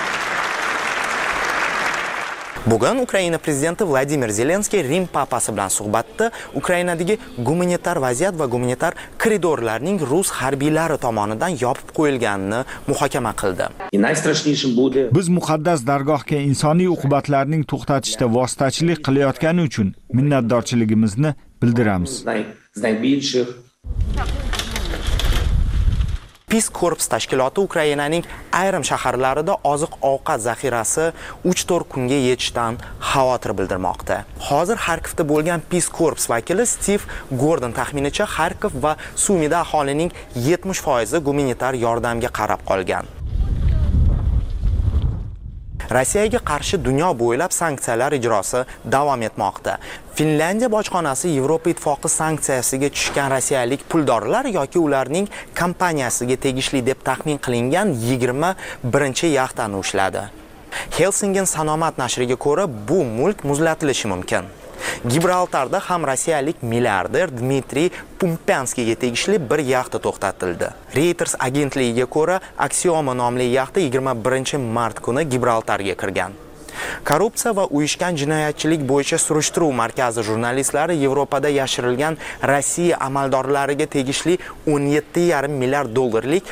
Bugun Ukraina prezidenti Vladimir Zelenskiy Rim papasi bilan suhbatda Ukrainadagi gumanitar vaziyat va gumanitar koridorlarning rus harbiylari tomonidan yopib qo'yilganini muhokama qildi. Biz muqaddas dargohga insoniy uqubatlarning to'xtatishda vositachilik qilayotgani uchun minnatdorchiligimizni bildiramiz. Peace Corps tashkiloti Ukrainaning ayrim shaharlarida oziq-ovqat zaxirasi 3-4 kunga yetishdan xavotir bildirmoqda. Hozir Xarkovda bo'lgan Peace Corps vakili Steve Gordon taxminicha Xarkov va Sumida aholining 70% gumanitar yordamga qarab qolgan. Rossiyaga qarshi dunyo bo'ylab sanksiyalar ijrosi davom etmoqda. Finlandiya bojxonasi Yevropa ittifoqi sanksiyasiga tushgan rossiyalik puldorlar yoki ularning kompaniyasiga tegishli deb taxmin qilingan 21 yaxtani ushladi. Helsingin Sanomat nashriga ko'ra, bu mulk muzlatilishi mumkin. Gibraltarda ham rossiyalik milliarder Dmitriy Pumpyanskiyga tegishli bir yaxta to'xtatildi. Reuters agentligiga ko'ra, Axioma nomli yaxta 21 mart kuni Gibraltarga kirgan. Korrupsiya va uyushgan jinoyatchilik bo'yicha surishtiruv markazi jurnalistlari Yevropada yashirilgan Rossiya amaldorlariga tegishli 17,5 milliard dollarlik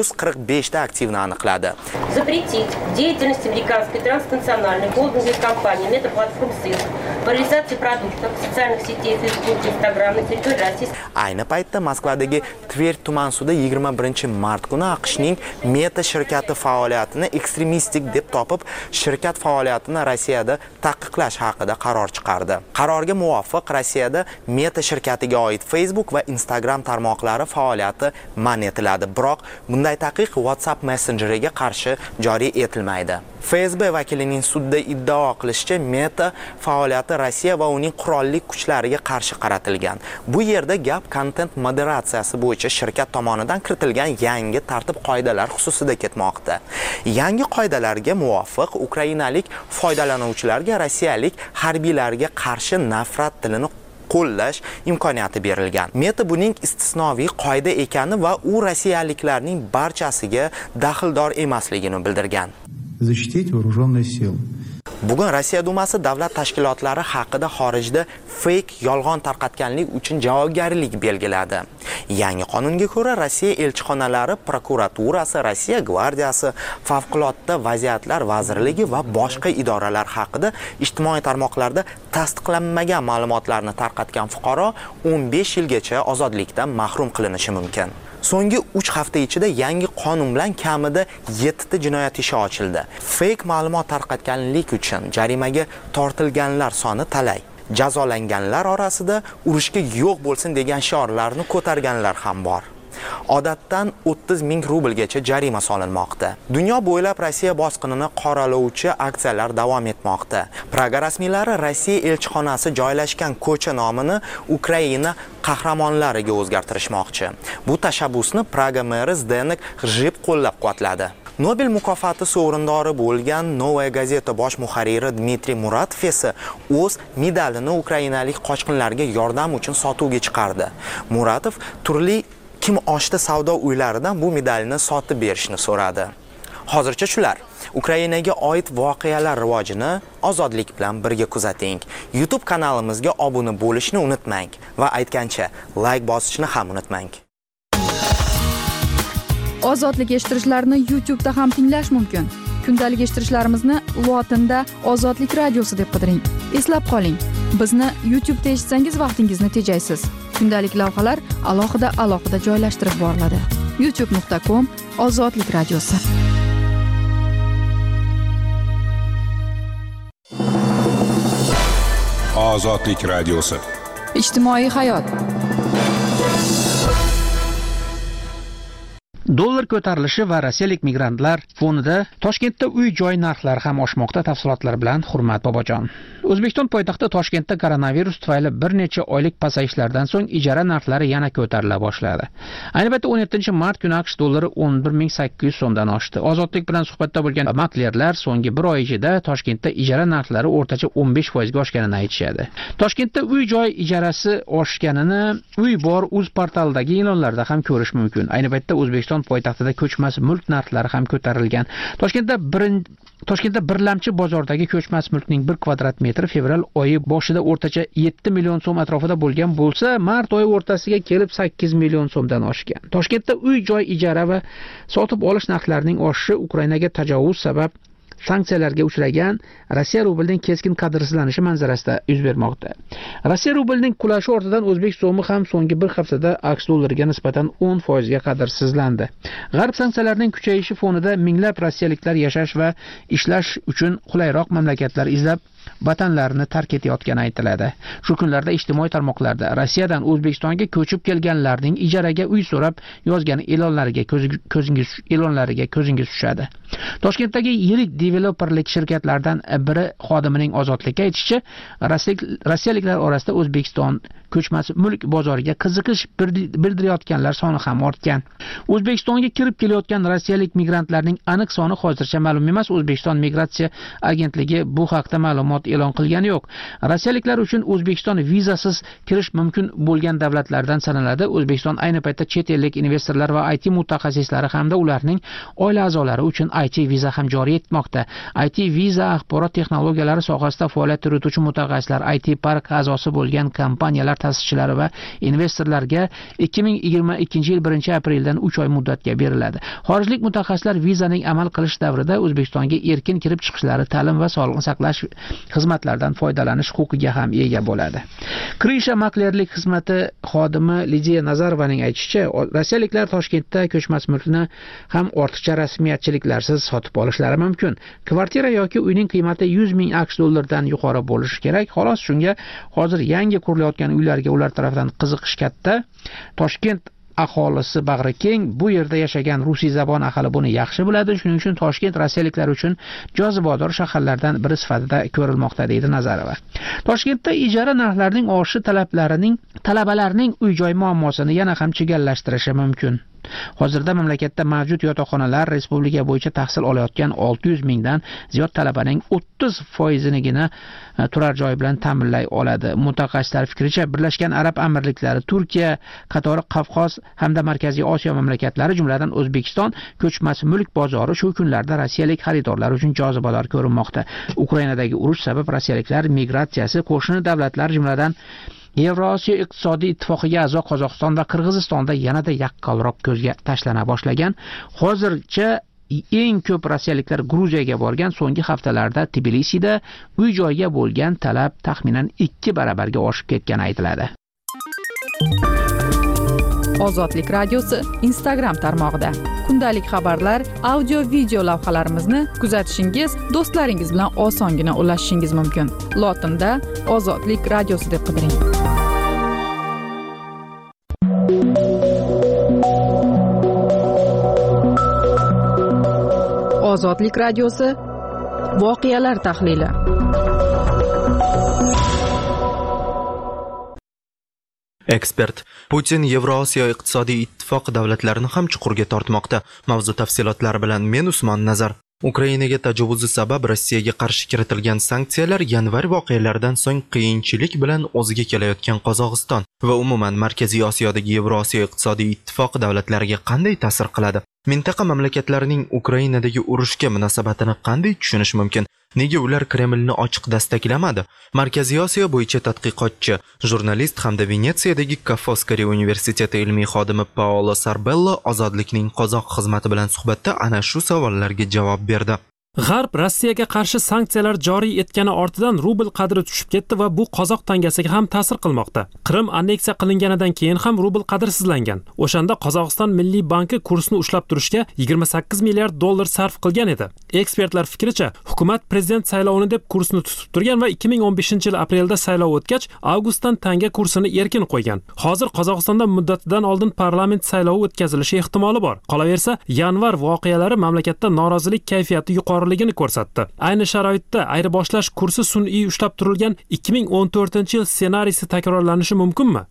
145 ta aktivni aniqladi. Запретить деятельность американской транснациональной холдинговой компании Метаплатформ Сыск по реализации продуктов социальных сетей Facebook, Instagram на территории России. Ayni paytda Moskvadagi Tver tuman sudi 21-mart kuni AQShning Meta shirkati faoliyatini ekstremistik deb topib, shirkat faoliyatini Rossiyada taqiqlash haqida qaror chiqardi. Qarorga muvofiq Rossiyada Meta shirkatiga oid Facebook va Instagram tarmoqlari faoliyati man etiladi. Biroq bunday taqiq WhatsApp Messenger'iga qarshi joriy etilmaydi. FSB vakilining sudda iddao qilishicha, Meta faoliyati Rossiya va uning qurolli kuchlariga qarshi qaratilgan. Bu yerda gap kontent moderatsiyasi bo'yicha shirkat tomonidan kiritilgan yangi tartib-qoidalar xususida ketmoqda. Yangi qoidalarga muvofiq ukrainalik foydalanuvchilarga rossiyalik harbiylarga qarshi nafrat tilini qo'llash imkoniyati berilgan. Meta buning istisnoviy qoida ekani va u rossiyaliklarning barchasiga daxldor emasligini bildirgan. Защитить вооруженные силы. Bugun Rossiya Dumasi davlat tashkilotlari haqida xorijda fake yolg'on tarqatganlik uchun javobgarlik belgiladi. Yangi qonunga ko'ra Rossiya elchixonalari, prokuraturasi, Rossiya gvardiyasi, favqulodda vaziyatlar vazirligi va boshqa idoralar haqida ijtimoiy tarmoqlarda tasdiqlanmagan ma'lumotlarni tarqatgan fuqaro 15 yilgacha ozodlikdan mahrum qilinishi mumkin. So'nggi 3 hafta ichida yangi qonun bilan kamida 7 ta jinoyat ishi ochildi. Fake ma'lumot tarqatganlik uchun jarimaga tortilganlar soni talay. Jazolanganlar orasida urushga yo'q bo'lsin degan shiorlarni ko'targanlar ham bor. Odatdan 30 ming rublgacha jarima solinmoqda. Dunyo bo'ylab Rossiya bosqinini qoralovchi aksiyalar davom etmoqda. Praga rasmiylari Rossiya elchixonasi joylashgan ko'cha nomini Ukraina qahramonlariga o'zgartirishmoqchi. Bu tashabbusni Praga meri Zdenek G'jib qo'llab-quvvatladi. Nobel mukofoti sovrindori bo'lgan Novaya gazeta bosh muharriri Dmitriy Muratov esa o'z medalini ukrainalik qochqinlarga yordam uchun sotuvga chiqardi. Muratov turli kim oshda savdo uylaridan bu medalni sotib berishni so'radi. Hozircha shular. Ukrainaga oid voqealar rivojini ozodlik bilan birga kuzating. YouTube kanalimizga obuna bo'lishni unutmang va aytgancha like bosishni ham unutmang. Ozodlik eshittirishlarni YouTube da ham tinglash mumkin. Kundalik eshittirishlarimizni lotinda Ozodlik radiosi deb qidiring. Eslab qoling, bizni YouTube da eshitsangiz vaqtingizni tejaysiz. Kundalik lavhalar alohida joylashtirib boriladi. youtube.com/Ozodlik radiosi. Ozodlik radiosi. Ijtimoiy hayot. Dollar ko'tarilishi va rossiyalik migrantlar fonida Toshkentda uy-joy narxlari ham oshmoqda. Tafsilotlar bilan Hurmat Bobojon. O'zbekiston poytaxti Toshkentda koronavirus tufayli bir necha oylik pasayishlardan so'ng ijara narxlari yana ko'tarila boshladi. Ayni paytda 17-mart kuni AQSh dollari 11.800 so'mdan oshdi. Ozodlik bilan suhbatda bo'lgan maklerlar so'nggi bir oy ichida Toshkentda ijara narxlari o'rtacha 15% ga oshganini aytishadi. Toshkentda uy-joy ijarasi oshganini Uy bor uz portalidagi e'lonlarda ham ko'rish mumkin. Ayni paytda O'zbekiston poytaxtida ko'chmas mulk narxlari ham ko'tarilgan. Toshkentda birlamchi bozordagi ko'chmas mulkning 1 kvadrat metri fevral oyi boshida o'rtacha 7 million so'm atrofida bo'lgan bo'lsa, mart oyi o'rtasiga kelib 8 million so'mdan oshgan. Toshkentda uy-joy ijara va sotib olish narxlarining oshishi Ukrainaga tajovuz sabab sanksiyalarga uchragan Rossiya rublining keskin qadrsizlanishi manzarasida yuz bermoqda. Rossiya rublining qulashi ortidan o'zbek so'mi ham so'nggi bir haftada AQSh dollariga nisbatan 10% ga qadrsizlandi. G'arb sanksiyalarining kuchayishi fonida minglab rossiyaliklar yashash va ishlash uchun qulayroq mamlakatlar izlab vatanlarini tark etayotgani aytiladi. Shu kunlarda ijtimoiy tarmoqlarda Rossiyadan O'zbekistonga ko'chib kelganlarning ijaraga uy so'rab yozgan e'lonlariga ko'zingiz tushadi. Toshkentdagi yirik developerlik shirkatlaridan biri xodimining ozodlikka aytishicha, rossiyaliklar orasida O'zbekiston ko'chmas mulk bozoriga qiziqish bildirayotganlar soni ham ortgan. O'zbekistonga kirib kelayotgan rossiyalik migrantlarning aniq soni hozircha ma'lum emas. O'zbekiston migratsiya agentligi bu haqda ma'lumot ma'lumot e'lon qilgani yo'q. Rossiyaliklar uchun O'zbekiston vizasiz kirish mumkin bo'lgan davlatlardan sanaladi. O'zbekiston ayni paytda chet ellik investorlar va IT mutaxassislari hamda ularning oila a'zolari uchun IT viza ham joriy etmoqda. IT viza axborot texnologiyalari sohasida faoliyat yurituvchi mutaxassislar, IT park a'zosi bo'lgan kompaniyalar ta'sischilari va investorlarga 2022-yil 1-apreldan 3 oy muddatga beriladi. Xorijlik mutaxassislar vizaning amal qilish davrida O'zbekistonga erkin kirib chiqishlari, ta'lim va sog'liqni saqlash xizmatlaridan foydalanish huquqiga ham ega bo'ladi. Krisha maklerlik xizmati xodimi Lidiya Nazarovaning aytishicha, rossiyaliklar Toshkentda ko'chmas mulkni ham ortiqcha rasmiyatchiliklarsiz sotib olishlari mumkin. Kvartira yoki uyning qiymati 100 ming AQSh dollaridan yuqori bo'lishi kerak. Xolos shunga hozir yangi qurilayotgan uylarga ular tomonidan qiziqish katta. Toshkent aholisi bag'ri keng, bu yerda yashagan rusiy zabon aholi buni yaxshi biladi. Shuning uchun Toshkent rossiyaliklar uchun jozibador shaharlardan biri sifatida ko'rilmoqda, deydi Nazarova. Toshkentda ijara narxlarining oshishi talabalarning uy-joy muammosini yana ham chigallashtirishi mumkin. Hozirda mamlakatda mavjud yotoqxonalar respublika bo'yicha tahsil olayotgan 600 mingdan ziyod talabaning 30%nigina turar joy bilan ta'minlay oladi. Mutaxassislar fikricha, Birlashgan Arab Amirliklari, Turkiya qatori Qafqoz hamda Markaziy Osiyo mamlakatlari, jumladan O'zbekiston ko'chmas mulk bozori shu kunlarda rossiyalik xaridorlar uchun jozibador ko'rinmoqda. Ukrainadagi urush sabab rossiyaliklar migratsiyasi qo'shni davlatlar, jumladan Yevrosiyo iqtisodiy ittifoqiga a'zo Qozog'iston va Qirg'izistonda yanada yaqqolroq ko'zga tashlana boshlagan. Hozircha eng ko'p rossiyaliklar Gruziyaga borgan. So'nggi haftalarda Tbilisida uy-joyga bo'lgan talab taxminan 2 barabarga oshib ketgani aytiladi. Ozodlik radiosi Instagram tarmog'ida kundalik xabarlar, audio video lavhalarimizni kuzatishingiz, do'stlaringiz bilan osongina ulashishingiz mumkin. Lotinda Ozodlik radiosi deb qidiring. Ozodlik radiosi voqealar tahlili. Ekspert: Putin Yevrosiyo iqtisodiy ittifoq davlatlarini ham chuqurga tortmoqda. Mavzu tafsilotlari bilan men Usmon Nazar. Ukrainaga tajovuzi sabab Rossiyaga qarshi kiritilgan sanksiyalar yanvar voqealaridan so'ng qiyinchilik bilan o'ziga kelayotgan Qozog'iston va umuman Markaziy Osiyodagi Yevrosiyo iqtisodiy ittifoq davlatlariga qanday ta'sir qiladi? Mintaqa mamlakatlarining Ukrainadagi urushga munosabatini qanday tushunish mumkin? Nega ular Kremlni ochiq dastaklamadi? Markaziy Osiyo bo'yicha tadqiqotchi, jurnalist hamda Venetsiyadagi Ca' Foscari universiteti ilmiy xodimi Paolo Sarbello Ozodlikning qozoq xizmati bilan suhbatda ana shu savollarga javob berdi. G'arb Rossiyaga qarshi sanksiyalar joriy etgani ortidan rubl qadri tushib ketdi va bu qozoq tangasiga ham ta'sir qilmoqda. Qrim anneksiya qilinganidan keyin ham rubl qadrsizlangan. O'shanda Qozog'iston Milliy banki kursni ushlab turishga 28 milliard dollar sarf qilgan edi. Ekspertlar fikricha, hukumat prezident saylovini deb kursni tutib turgan va 2015-yil aprelda saylov o'tgach, avgustdan tanga kursini erkin qo'ygan. Hozir Qozog'istonda muddatidan oldin parlament saylovi o'tkazilishi ehtimoli bor. Qolaversa, yanvar voqealari mamlakatda norozilik kayfiyati yuqoriligini ko'rsatdi. Ayni sharoitda ayirboshlash kursi sun'iy ushlab turilgan 2014-yil ssenariysi takrorlanishi mumkinmi?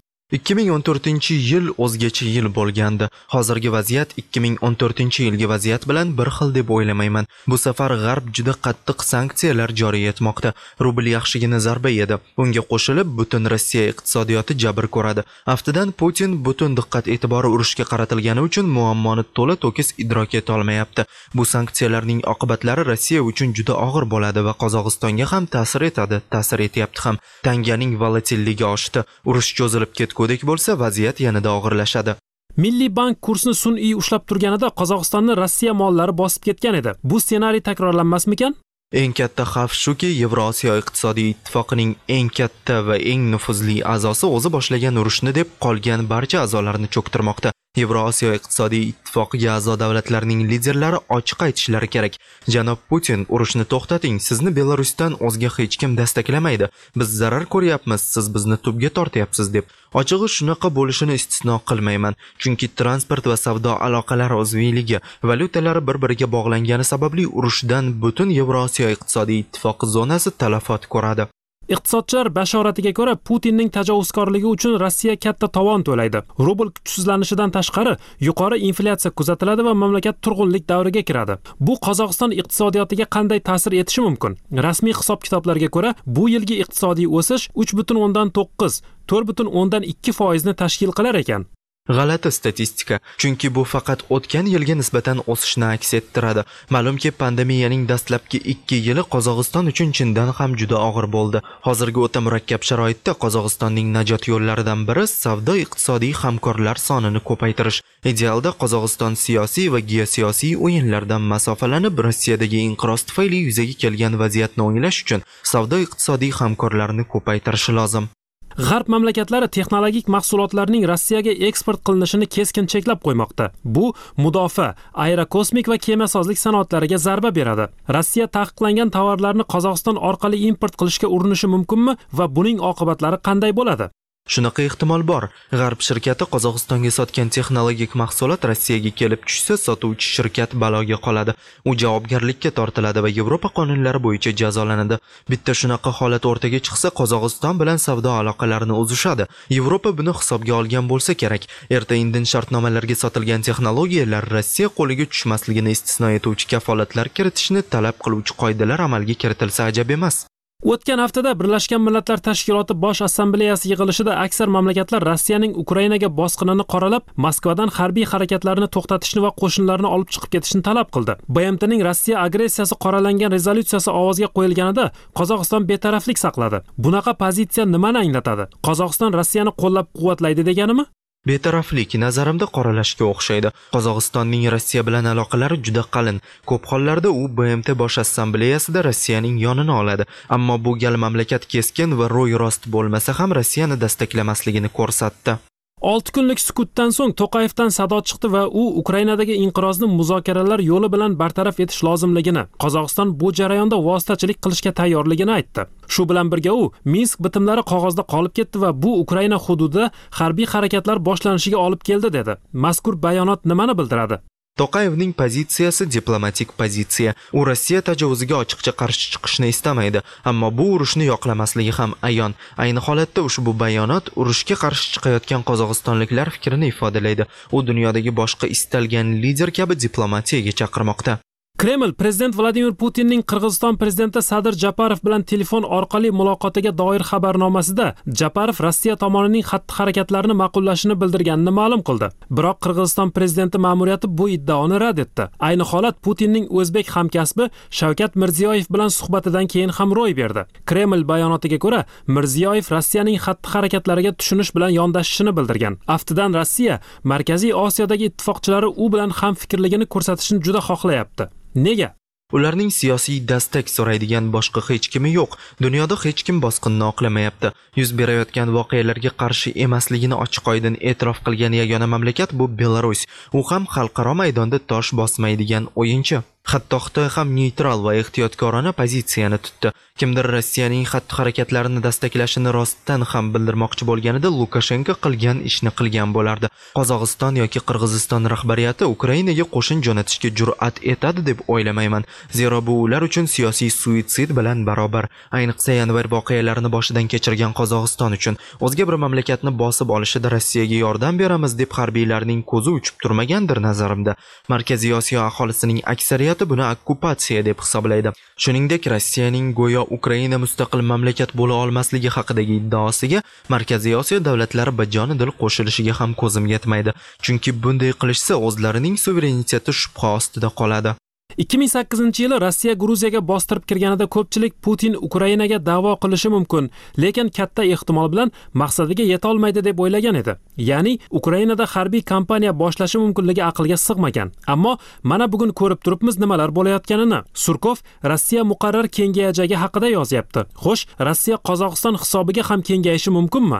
2014-yil o'zgacha yil bo'lgandi. Hozirgi vaziyat 2014-yilgi vaziyat bilan bir xil deb o'ylamayman. Bu safar G'arb juda qattiq sanksiyalar joriy etmoqda. Rubl yaxshigina zarba yedi. Unga qo'shilib butun Rossiya iqtisodiyoti jabr ko'radi. Aftidan Putin butun diqqat e'tibori urushga qaratilgani uchun muammoni to'la to'kis idrok eta olmayapti. Bu sanksiyalarning oqibatlari Rossiya uchun juda og'ir bo'ladi va Qozog'istonga ham ta'sir etadi, ta'sir etyapti ham. Tanganing volatilligi oshdi. Urush cho'zilib ketgudek bo'lsa, vaziyat yanada og'irlashadi. Milliy bank kursni sun'iy ushlab turganida Qozog'istonni Rossiya mollari bosib ketgan edi. Bu ssenariy takrorlanmasmikan? Eng katta xavf shuki, Yevrosiyo iqtisodiy ittifoqining eng katta va eng nufuzli a'zosi o'zi boshlagan urushni deb qolgan barcha a'zolarni cho'ktirmoqda. Yevrosiyo iqtisodiy ittifoqiga a'zo davlatlarning liderlari ochiq aytishlari kerak. Janob Putin, urushni to'xtating, sizni Belarusdan o'zga hech kim dastaklamaydi. Biz zarar ko'ryapmiz, siz bizni tubga tortyapsiz deb. Ochig'i shunaqa bo'lishini istisno qilmayman, chunki transport va savdo aloqalari uzviyligi, valyutalari bir-biriga bog'langani sababli urushdan butun Yevrosiyo iqtisodiy ittifoqi zonasi talafot ko'radi. Iqtisodchilar bashoratiga ko'ra Putinning tajovuzkorligi uchun Rossiya katta tovon to'laydi. Rubl kuchsizlanishidan tashqari yuqori inflyatsiya kuzatiladi va mamlakat turg'unlik davriga kiradi. Bu Qozog'iston iqtisodiyotiga qanday ta'sir etishi mumkin? Rasmiy hisob-kitoblarga ko'ra, bu yilgi iqtisodiy o'sish 3.9, 4.2% ni tashkil qilar ekan. G'alati statistika, chunki bu faqat o'tgan yilga nisbatan o'sishni aks ettiradi. Ma'lumki, pandemiyaning dastlabki 2 yili Qozog'iston uchun chindan ham juda og'ir bo'ldi. Hozirgi o'ta murakkab sharoitda Qozog'istonning najot yo'llaridan biri savdo-iqtisodiy hamkorlar sonini ko'paytirish. Idealda Qozog'iston siyosiy va geosiyosiy o'yinlardan masofalanib, Rossiyadagi inqiroz tufayli yuzaga kelgan vaziyatni o'nglash uchun savdo-iqtisodiy hamkorlarni ko'paytirishi lozim. G'arb mamlakatlari texnologik mahsulotlarning Rossiyaga eksport qilinishini keskin cheklab qo'ymoqda. Bu mudofaa, aerokosmik va kemasozlik sanoatlariga zarba beradi. Rossiya taqiqlangan tovarlarni Qozog'iston orqali import qilishga urinishi mumkinmi va buning oqibatlari qanday bo'ladi? Shunaqa ehtimol bor. G'arb shirkati Qozog'istonga sotgan texnologik mahsulot Rossiyaga kelib tushsa, sotuvchi shirkat baloga qoladi. U javobgarlikka tortiladi va Yevropa qonunlari bo'yicha jazolanadi. Bitta shunaqa holat o'rtaga chiqsa, Qozog'iston bilan savdo aloqalarini uzishadi. Yevropa buni hisobga olgan bo'lsa kerak. Erta-indin shartnomalarga sotilgan texnologiyalar Rossiya qo'liga tushmasligini istisno etuvchi kafolatlar kiritishni talab qiluvchi qoidalar amalga kiritilsa ajab emas. O'tgan haftada Birlashgan Millatlar Tashkiloti Bosh Assambleyasi yig'ilishida aksar mamlakatlar Rossiyaning Ukrainaga bosqinini qoralab, Moskvadan harbiy harakatlarni to'xtatishni va qo'shinlarni olib chiqib ketishni talab qildi. BMTning Rossiya agressiyasi qoralangan rezolyutsiyasi ovozga qo'yilganida Qozog'iston betaraflik saqladi. Bunaqa pozitsiya nimani anglatadi? Qozog'iston Rossiyani qo'llab-quvvatlaydi deganimi? Betaraflik nazarimda qoralashga o'xshaydi. Qozog'istonning Rossiya bilan aloqalari juda qalin. Ko'p hollarda u BMT Bosh Assambleyasida Rossiyaning yonini oladi. Ammo bu gal mamlakat keskin va ro'y-rost bo'lmasa ham Rossiyani destaklamasligini ko'rsatdi. 6 kunlik sukutdan so'ng To'qayevdan sado chiqdi va u Ukrainadagi inqirozni muzokaralar yo'li bilan bartaraf etish lozimligini, Qozog'iston bu jarayonda vositachilik qilishga tayyorligini aytdi. Shu bilan birga u Minsk bitimlari qog'ozda qolib ketdi va bu Ukraina hududida harbiy harakatlar boshlanishiga olib keldi dedi. Mazkur bayonot nimani bildiradi? To'qayevning pozitsiyasi diplomatik pozitsiya. U Rossiya tajovuziga ochiqcha qarshi chiqishni istamaydi, ammo bu urushni yoqlamasligi ham ayon. Ayni holatda ushbu bayonot urushga qarshi chiqayotgan qozog'istonliklar fikrini ifodalaydi. U dunyodagi boshqa istalgan lider kabi diplomatiyaga chaqirmoqda. Kreml prezident Vladimir Putinning Qirg'iziston prezidenti Sadir Japarov bilan telefon orqali muloqotiga doir xabarnomasida Japarov Rossiya tomonining xatti-harakatlarini ma'qullashini bildirganini ma'lum qildi. Biroq Qirg'iziston prezidenti ma'muriyati bu iddaoni rad etdi. Ayni holat Putinning o'zbek hamkasbi Shavkat Mirziyoyev bilan suhbatidan keyin ham ro'y berdi. Kreml bayonotiga ko'ra, Mirziyoyev Rossiyaning xatti-harakatlariga tushunish bilan yondashishini bildirgan. Aftidan Rossiya Markaziy Osiyodagi ittifoqchilari u bilan ham fikrligini ko'rsatishni juda xohlayapti. Nega? Ularning siyosiy dastak so'raydigan boshqa hech kimi yo'q. Dunyoda hech kim bosqinni oqlamayapti. Yuz berayotgan voqealarga qarshi emasligini ochiq-oydin e'tirof qilgan yagona mamlakat bu Belarus. U ham xalqaro maydonda tosh bosmaydigan o'yinchi. Hatto Xitoy ham neytral va ehtiyotkorona pozitsiyani tutdi. Kimdir Rossiyaning xatti-harakatlarini dastaklashini rostdan ham bildirmoqchi bo'lganida Lukashenko qilgan ishni qilgan bo'lardi. Qozog'iston yoki Qirg'iziston rahbariyati Ukrainaga qo'shin jo'natishga jur'at etadi deb o'ylamayman. Zero bu ular uchun siyosiy suitsid bilan barobar. Ayniqsa yanvar voqealarini boshidan kechirgan Qozog'iston uchun o'zga bir mamlakatni bosib olishida Rossiyaga yordam beramiz deb harbiylarning ko'zi uchib turmagandir nazarimda. Markaziy Osiyo aholisining aksariyati buni okkupatsiya deb hisoblaydi. Shuningdek, Rossiyaning go'yo Ukraina mustaqil mamlakat bo'la olmasligi haqidagi iddaosiga Markaziy Osiyo davlatlari bajonidil qo'shilishiga ham ko'zim yetmaydi. Chunki bunday qilishsa o'zlarining suvereniteti shubha ostida qoladi. 2008-yili Rossiya Gruziyaga bostirib kirganida ko'pchilik Putin Ukrainaga da'vo qilishi mumkin, lekin katta ehtimol bilan maqsadiga yeta olmaydi deb o'ylagan edi. Ya'ni Ukrainada harbiy kampaniya boshlashi mumkinligi aqlga sig'magan. Ammo mana bugun ko'rib turibmiz nimalar bo'layotganini. Surkov Rossiya muqarrar kengayajagi haqida yozyapti. Xo'sh, Rossiya Qozog'iston hisobiga ham kengayishi mumkinmi?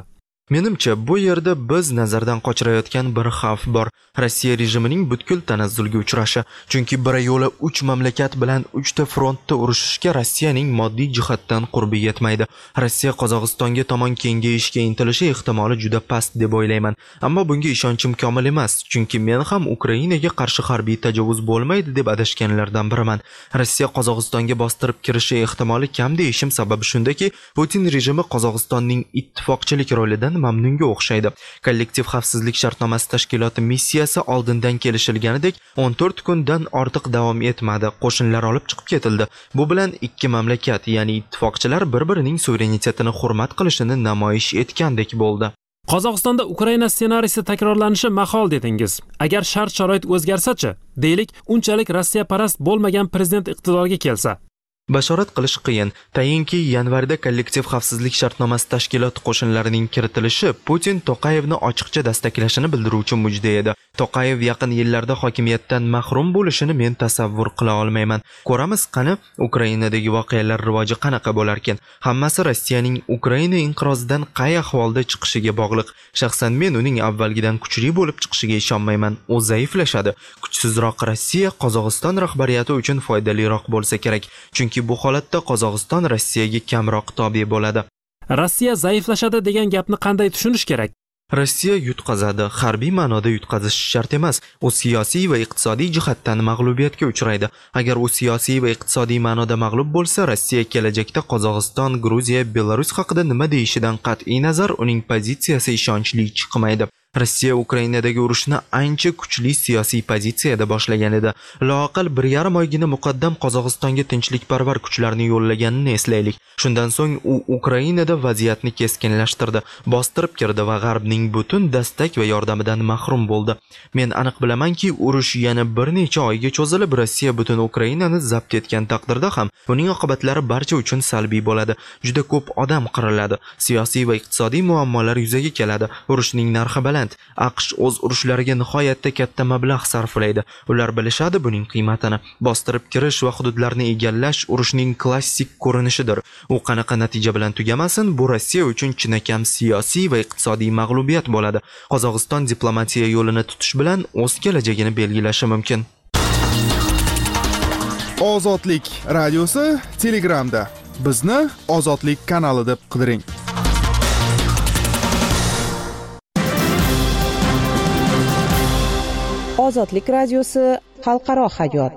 Menimcha, bu yerda biz nazardan qochirayotgan bir xavf bor. Rossiya rejimining butkul tanazzulga uchrashi. Chunki bir yo'la 3 mamlakat bilan 3 ta frontda urushishga Rossiyaning moddiy jihatdan qurbi yetmaydi. Rossiya Qozog'istonga tomon kengayishga intilishi ehtimoli juda past deb o'ylayman. Ammo bunga ishonchim komil emas, chunki men ham Ukrainaga qarshi harbiy tajovuz bo'lmaydi deb adashganlardan biriman. Rossiya Qozog'istonga bostirib kirishi ehtimoli kam deyishim sababi shundaki, Putin rejimi Qozog'istonning ittifoqchilik rolidan mamnunga o'xshaydi. Kollektiv xavfsizlik shartnomasi tashkiloti missiyasi oldindan kelishilganidek 14 kundan ortiq davom etmadi. Qo'shinlar olib chiqib ketildi. Bu bilan ikki mamlakat, ya'ni ittifoqchilar bir-birining suverenitetini hurmat qilishini namoyish etgandek bo'ldi. Qozog'istonda Ukraina ssenariysi takrorlanishi mahol dedingiz. Agar shart-sharoit o'zgarsa-chi? Deylik, unchalik Rossiya parast bo'lmagan prezident iqtidorga kelsa. Bashorat qilish qiyin. Tayinki yanvarda kollektiv xavfsizlik shartnomasi tashkiloti qo'shinlarining kiritilishi Putin Toqayevni ochiqcha dastaklashini bildiruvchi mujda edi. Toqayev yaqin yillarda hokimiyatdan mahrum bo'lishini men tasavvur qila olmayman. Ko'ramiz qani Ukrainadagi voqealar rivoji qanaqa bo'larkan. Hammasi Rossiyaning Ukraina inqirozidan qay ahvolda chiqishiga bog'liq. Shaxsan men uning avvalgidan kuchli bo'lib chiqishiga ishonmayman. U zaiflashadi. Kuchsizroq Rossiya Qozog'iston rahbariyati uchun foydaliroq bo'lsa kerak. Chunki bu holatda Qozog'iston Rossiyaga kamroq tobe bo'ladi. Rossiya zaiflashadi degan gapni qanday tushunish kerak? Rossiya yutqazadi, harbiy ma'noda yutqazish shart emas. U siyosiy va iqtisodiy jihatdan mag'lubiyatga uchraydi. Agar u siyosiy va iqtisodiy ma'noda mag'lub bo'lsa, Rossiya kelajakda Qozog'iston, Gruziya, Belarus haqida nima deyishidan qat'iy nazar uning pozitsiyasi ishonchli chiqmaydi. Rossiya Ukrainadagi urushni ancha kuchli siyosiy pozitsiyada boshlagan edi. Loaqal 1,5 oygina muqaddam Qozog'istonga tinchlikparvar kuchlarni yo'llaganini eslaylik. Shundan so'ng u Ukrainada vaziyatni keskinlashtirdi, bostirib kirdi va G'arbning butun dastak va yordamidan mahrum bo'ldi. Men aniq bilamanki, urush yana bir necha oyga cho'zilib, Rossiya butun Ukrainani zabt etgan taqdirda ham uning oqibatlari barcha uchun salbiy bo'ladi. Juda ko'p odam qiriladi, siyosiy va iqtisodiy muammolar yuzaga keladi. Urushning narxi baland. AQSh o'z urushlariga nihoyatda katta mablag' sarflaydi. Ular bilishadi buning qiymatini. Bostirib kirish va hududlarni egallash urushning klassik ko'rinishidir. U qanaqa natija bilan tugamasin, bu Rossiya uchun chinakam siyosiy va iqtisodiy mag'lubiyat bo'ladi. Qozog'iston diplomatiya yo'lini tutish bilan o'z kelajagini belgilashi mumkin. Ozodlik radiosi Telegramda. Bizni Ozodlik kanali deb qidiring. Ozodlik radiosi xalqaro hayot.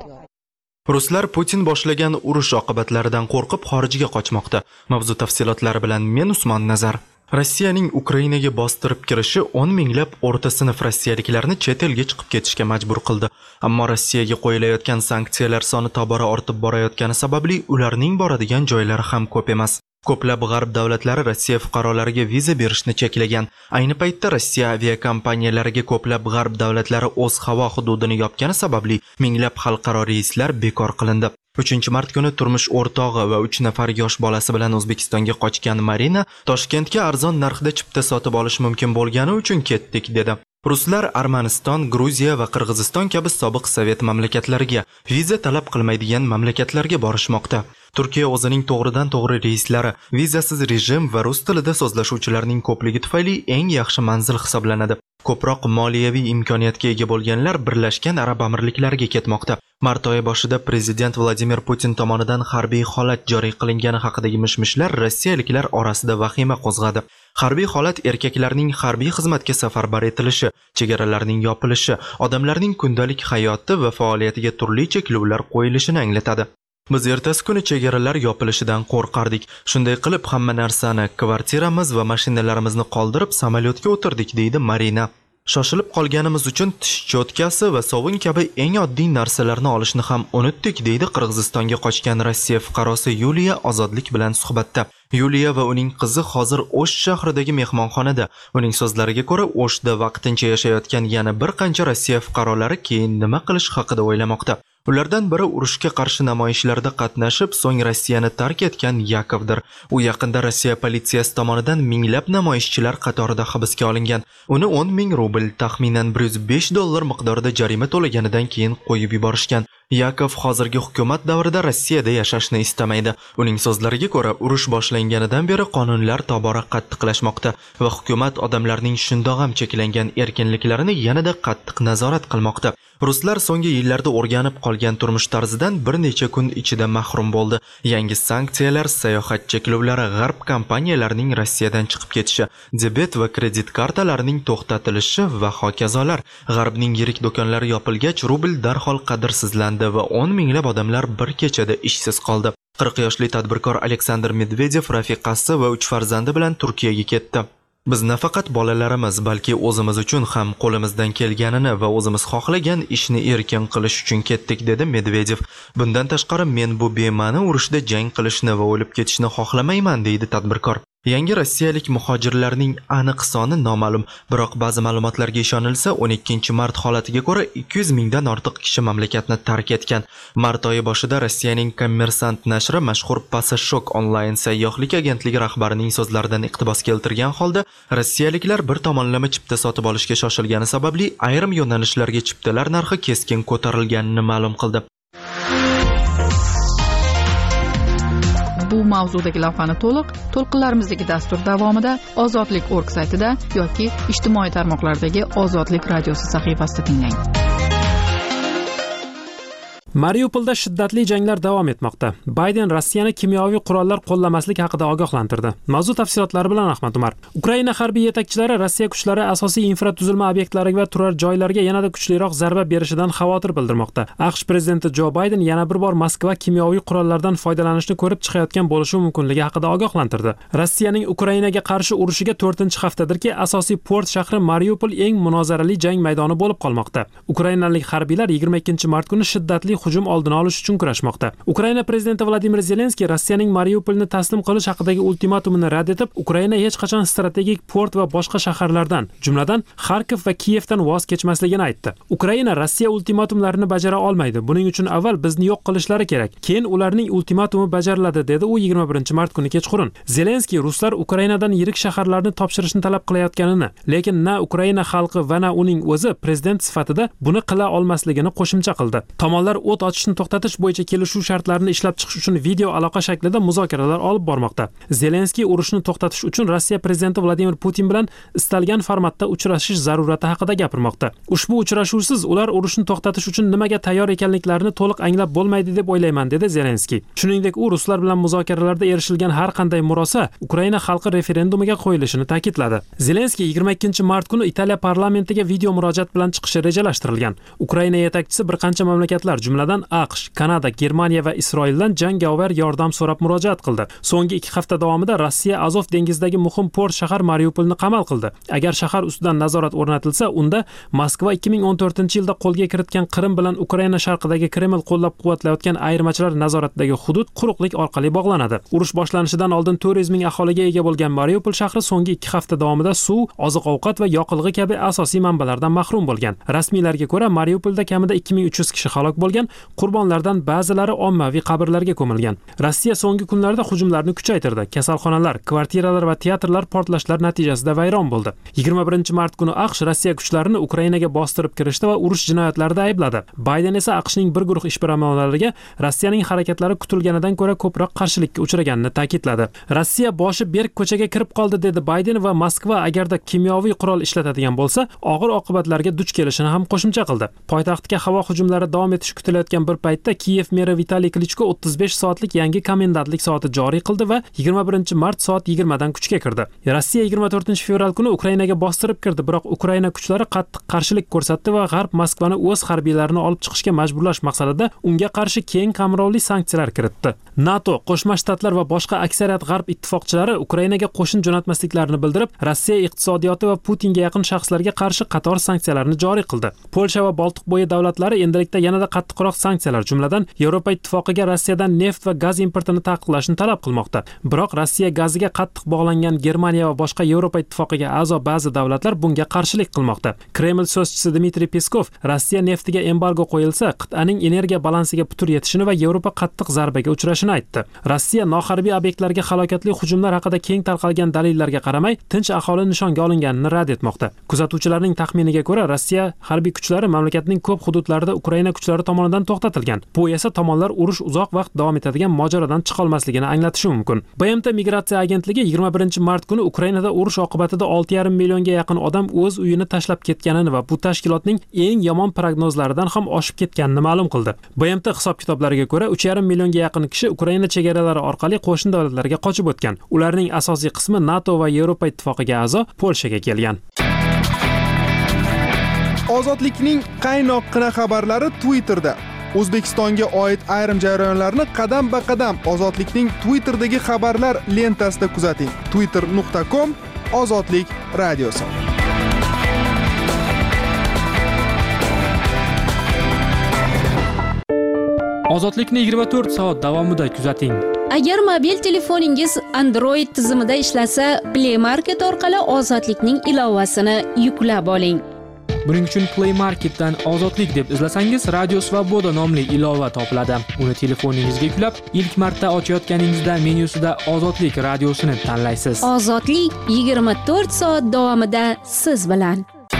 Ruslar Putin boshlagan urush oqibatlaridan qo'rqib xorijga qochmoqda. Mavzu tafsilotlari bilan men Usmon Nazar. Rossiyaning Ukrainaga bostirib kirishi 10 minglab o'rta sinf rossiyaliklarni chet elga chiqib ketishga majbur qildi. Ammo Rossiyaga qo'yilayotgan sanksiyalar soni tobora ortib borayotgani sababli ularning boradigan joylari ham ko'p emas. Ko'plab g'arb davlatlari Rossiya fuqarolariga viza berishni cheklagan. Ayni paytda Rossiya aviakompaniyalariga ko'plab g'arb davlatlari o'z havo hududini yopgani sababli minglab xalqaro reyslar bekor qilindi. 3-mart kuni turmush o'rtog'i va 3 nafar yosh bolasi bilan O'zbekistonga qochgan Marina Toshkentga arzon narxda chipta sotib olish mumkin bo'lgani uchun ketdik dedi. Ruslar Armaniston, Gruziya va Qirg'iziston kabi sobiq Sovet mamlakatlariga, viza talab qilmaydigan mamlakatlarga borishmoqda. Turkiya o'zining to'g'ridan-to'g'ri reyslari, vizasiz rejim va rus tilida so'zlashuvchilarning ko'pligi tufayli eng yaxshi manzil hisoblanadi. Ko'proq moliyaviy imkoniyatga ega bo'lganlar Birlashgan Arab Amirliklariga ketmoqda. Mart oyi boshida prezident Vladimir Putin tomonidan harbiy holat joriy qilingani haqidagi mishmishlar rossiyaliklar orasida vahima qo'zg'adi. Harbiy holat erkaklarning harbiy xizmatga safarbar etilishi, chegaralarning yopilishi, odamlarning kundalik hayoti va faoliyatiga turli cheklovlar qo'yilishini anglatadi. Biz ertasi kuni chegaralar yopilishidan qo'rqardik. Shunday qilib hamma narsani, kvartiramiz va mashinalarimizni qoldirib samolyotga o'tirdik, deydi Marina. Shoshilib qolganimiz uchun tish cho'tkasi va sovun kabi eng oddiy narsalarni olishni ham unutdik, deydi Qirg'izistonga qochgan Rossiya fuqarosi Yuliya Ozodlik bilan suhbatda. Yuliya va uning qizi hozir O'sh shahridagi mehmonxonada. Uning so'zlariga ko'ra, O'shda vaqtincha yashayotgan yana bir qancha Rossiya fuqarolari keyin nima qilish haqida o'ylamoqda. Ulardan biri urushga qarshi namoyishlarda qatnashib, so'ng Rossiyani tark etgan Yakovdir. U yaqinda Rossiya politsiyasi tomonidan minglab namoyishchilar qatorida hibsga olingan. Uni 10 ming rubl, taxminan $105 miqdorida jarima to'laganidan keyin qo'yib yuborishgan. Yakov hozirgi hukumat davrida Rossiyada yashashni istamaydi. Uning so'zlariga ko'ra, urush boshlanganidan beri qonunlar tobora qattiqlashmoqda va hukumat odamlarning shundoq ham cheklangan erkinliklarini yanada qattiq nazorat qilmoqda. Ruslar so'nggi yillarda o'rganib qolgan turmush tarzidan bir necha kun ichida mahrum bo'ldi. Yangi sanksiyalar, sayohat cheklovlari, g'arb kompaniyalarining Rossiyadan chiqib ketishi, debet va kredit kartalarining to'xtatilishi va hokazolar. G'arbning yirik do'konlari yopilgach, rubl darhol qadrsizlandi va 10 minglab odamlar bir kechada ishsiz qoldi. 40 yoshli tadbirkor Aleksandr Medvedev rafiqasi va 3 farzandi bilan Turkiyaga ketdi. Biz nafaqat bolalarimiz, balki o'zimiz uchun ham qo'limizdan kelganini va o'zimiz xohlagan ishni erkin qilish uchun ketdik, dedi Medvedev. Bundan tashqari, men bu bema'ni urushda jang qilishni va o'lib ketishni xohlamayman, deydi tadbirkor. Yangi rossiyalik muhojirlarning aniq soni noma'lum, biroq ba'zi ma'lumotlarga ishonilsa, 12 mart holatiga ko'ra 200 mingdan ortiq kishi mamlakatni tark etgan. Mart oyi boshida Rossiyaning Kommersant nashri mashhur Passashok onlayn sayyohlik agentligi rahbarining so'zlaridan iqtibos keltirgan holda, rossiyaliklar bir tomonlama chipta sotib olishga shoshilgani sababli ayrim yo'nalishlarga chiptalar narxi keskin ko'tarilganini ma'lum qildi. Bu mavzudagi lavhani to'lqinlarimizdagi dastur davomida ozodlik.org saytida yoki ijtimoiy tarmoqlardagi Ozodlik radiosi sahifasida tinglang. Mariupolda shiddatli janglar davom etmoqda. Bayden Rossiyani kimyoviy qurollar qo'llamaslik haqida ogohlantirdi. Mavzu tafsilotlari bilan Ahmad Umar. Ukraina harbiy yetakchilari Rossiya kuchlari asosiy infratuzilma obyektlariga va turar joylarga yanada kuchliroq zarba berishidan xavotir bildirmoqda. AQSh prezidenti Jo Bayden yana bir bor Moskva kimyoviy qurollardan foydalanishni ko'rib chiqayotgan bo'lishi mumkinligi haqida ogohlantirdi. Rossiyaning Ukrainaga qarshi urushiga 4-haftadirki, asosiy port shahri Mariupol eng munozarali jang maydoni bo'lib qolmoqda. Ukrainalik harbiylar 22-mart kuni shiddatli hujum oldini olish uchun kurashmoqda. Ukraina prezidenti Vladimir Zelenskiy Rossiyaning Mariupolni taslim qilish haqidagi ultimatumini rad etib, Ukraina hech qachon strategik port va boshqa shaharlardan, jumladan Xarkov va Kiyevdan voz kechmasligini aytdi. Ukraina Rossiya ultimatumlarini bajara olmaydi. Buning uchun avval bizni yo'q qilishlari kerak. Keyin ularning ultimatumi bajariladi, dedi u 21-mart kuni kechqurun. Zelenskiy Ruslar Ukrainadan yirik shaharlarni topshirishni talab qilayotganini, lekin na Ukraina xalqi va na uning o'zi prezident sifatida buni qila olmasligini qo'shimcha qildi. Tomonlar o't ochishni to'xtatish bo'yicha kelishuv shartlarini ishlab chiqish uchun video aloqa shaklida muzokaralar olib bormoqda. Zelenskiy urushni to'xtatish uchun Rossiya prezidenti Vladimir Putin bilan istalgan formatda uchrashish zarurati haqida gapirmoqda. Ushbu uchrashuvsiz ular urushni to'xtatish uchun nimaga tayyor ekanliklarini to'liq anglab bo'lmaydi deb o'ylayman, dedi Zelenskiy. Shuningdek, u ruslar bilan muzokaralarda erishilgan har qanday murosa Ukraina xalqi referendumiga qo'yilishini ta'kidladi. Zelenskiy 22-mart kuni Italiya parlamentiga video murojaat bilan chiqishi rejalashtirilgan. Ukraina yetakchisi bir qancha mamlakatlar, jumladan AQSh, Kanada, Germaniya va Isroildan jangovar yordam so'rab murojaat qildi. So'nggi 2 hafta davomida Rossiya Azov dengizidagi muhim port shahar Mariupolni qamal qildi. Agar shahar ustidan nazorat o'rnatilsa, unda Moskva 2014-yilda qo'lga kiritgan Qrim bilan Ukraina sharqidagi Kreml qo'llab-quvvatlayotgan ayirmachilar nazoratidagi hudud quruqlik orqali bog'lanadi. Urush boshlanishidan oldin 400 ming aholiga ega bo'lgan Mariupol shahri so'nggi 2 hafta davomida suv, oziq-ovqat va yoqilg'i kabi asosiy manbalardan mahrum bo'lgan. Rasmiylarga ko'ra, Mariupolda kamida 2300 kishi halok bo'lgan, qurbonlardan ba'zilari ommaviy qabrlarga ko'milgan. Rossiya so'nggi kunlarda hujumlarni kuchaytirdi. Kasalxonalar, kvartiralar va teatrlar portlashlar natijasida vayron bo'ldi. 21-mart kuni AQSh Rossiya kuchlarini Ukrainaga bostirib kirishdi va urush jinoyatlarida aybladi. Bayden esa AQShning bir guruh ishbilarmonlariga Rossiyaning harakatlari kutilganidan ko'ra ko'proq qarshilikka uchraganini ta'kidladi. Rossiya boshi berk ko'chaga kirib qoldi, dedi Bayden va Moskva agarda kimyoviy qurol ishlatadigan bo'lsa, og'ir oqibatlarga duch kelishini ham qo'shimcha qildi. Poytaxtga havo hujumlari davom etishi kutilayotgan bir paytda Kiyev meri Vitaliy Klichko 35 soatlik yangi komendantlik soati joriy qildi va 21-mart soat 20 dan kuchga kirdi. Rossiya 24-fevral kuni Ukrainaga bostirib kirdi, biroq Ukraina kuchlari qattiq qarshilik ko'rsatdi va G'arb Moskvani o'z harbiylarini olib chiqishga majburlash maqsadida unga qarshi keng qamrovli sanksiyalar kiritdi. NATO, Qo'shma Shtatlar va boshqa aksariyat G'arb ittifoqchilari Ukrainaga qo'shin jo'natmasliklarini bildirib, Rossiya iqtisodiyoti va Putinga yaqin shaxslarga qarshi qator sanksiyalarni joriy qildi. Polsha va Boltiqbo'yi davlatlari endilikda yanada qattiqroq sanksiyalar, jumladan Yevropa ittifoqiga Rossiyadan neft va gaz importini taqiqlashni talab qilmoqda. Biroq Rossiya gaziga qattiq bog'langan Germaniya va boshqa Yevropa ittifoqiga a'zo ba'zi davlatlar bunga qarshilik qilmoqda. Kreml so'zchisi Dmitriy Peskov Rossiya neftiga embargo qo'yilsa, qit'aning energiya balansiga putur yetishini va Yevropa qattiq zarbaga uchrashini aytdi. Rossiya noharbiy obyektlarga halokatli hujumlar haqida keng tarqalgan dalillarga qaramay, tinch aholi nishonga olinganini rad etmoqda. Kuzatuvchilarning taxminiga ko'ra, Rossiya harbiy kuchlari mamlakatning ko'p hududlarida Ukraina kuchlari tomonidan bilan to'xtatilgan. Bu esa tomonlar urush uzoq vaqt davom etadigan mojarodan chiqa olmasligini anglatishi mumkin. BMT migratsiya agentligi 21-mart kuni Ukrainada urush oqibatida 6,5 millionga yaqin odam o'z uyini tashlab ketganini va bu tashkilotning eng yomon prognozlaridan ham oshib ketganini ma'lum qildi. BMT hisob-kitoblariga ko'ra 3,5 millionga yaqin kishi Ukraina chegaralari orqali qo'shni davlatlarga qochib o'tgan. Ularning asosiy qismi NATO va Yevropa ittifoqiga a'zo Polshaga kelgan. Ozodlikning qaynoqqina xabarlari Twitterda. O'zbekistonga oid ayrim jarayonlarni qadam-ba-qadam Ozodlikning Twitterdagi xabarlar lentasida kuzating. twitter.com Ozodlik radiosi. Ozodlikni 24 soat davomida kuzating. Agar mobil telefoningiz Android tizimida ishlasa, Play Market orqali Ozodlikning ilovasini yuklab oling. Buning uchun Play Marketdan Ozodlik deb izlasangiz, Radio Svoboda nomli ilova topiladi. Uni telefoningizga yuklab, ilk marta ochayotganingizda menyusida Ozodlik radiosini tanlaysiz. Ozodlik 24 soat davomida siz bilan.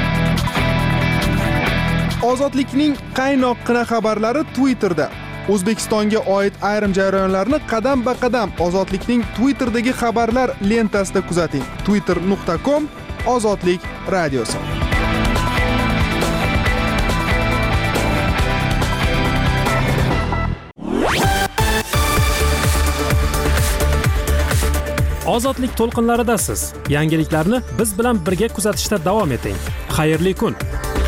Ozodlikning qaynoqqina xabarlari Twitterda. O'zbekistonga oid ayrim jarayonlarni qadam-ba-qadam Ozodlikning Twitterdagi xabarlar lentasida kuzating. twitter.com Ozodlik radiosi. Ozodlik to'lqinlaridasiz. Yangiliklarni biz bilan birga kuzatishda davom eting. Xayrli kun.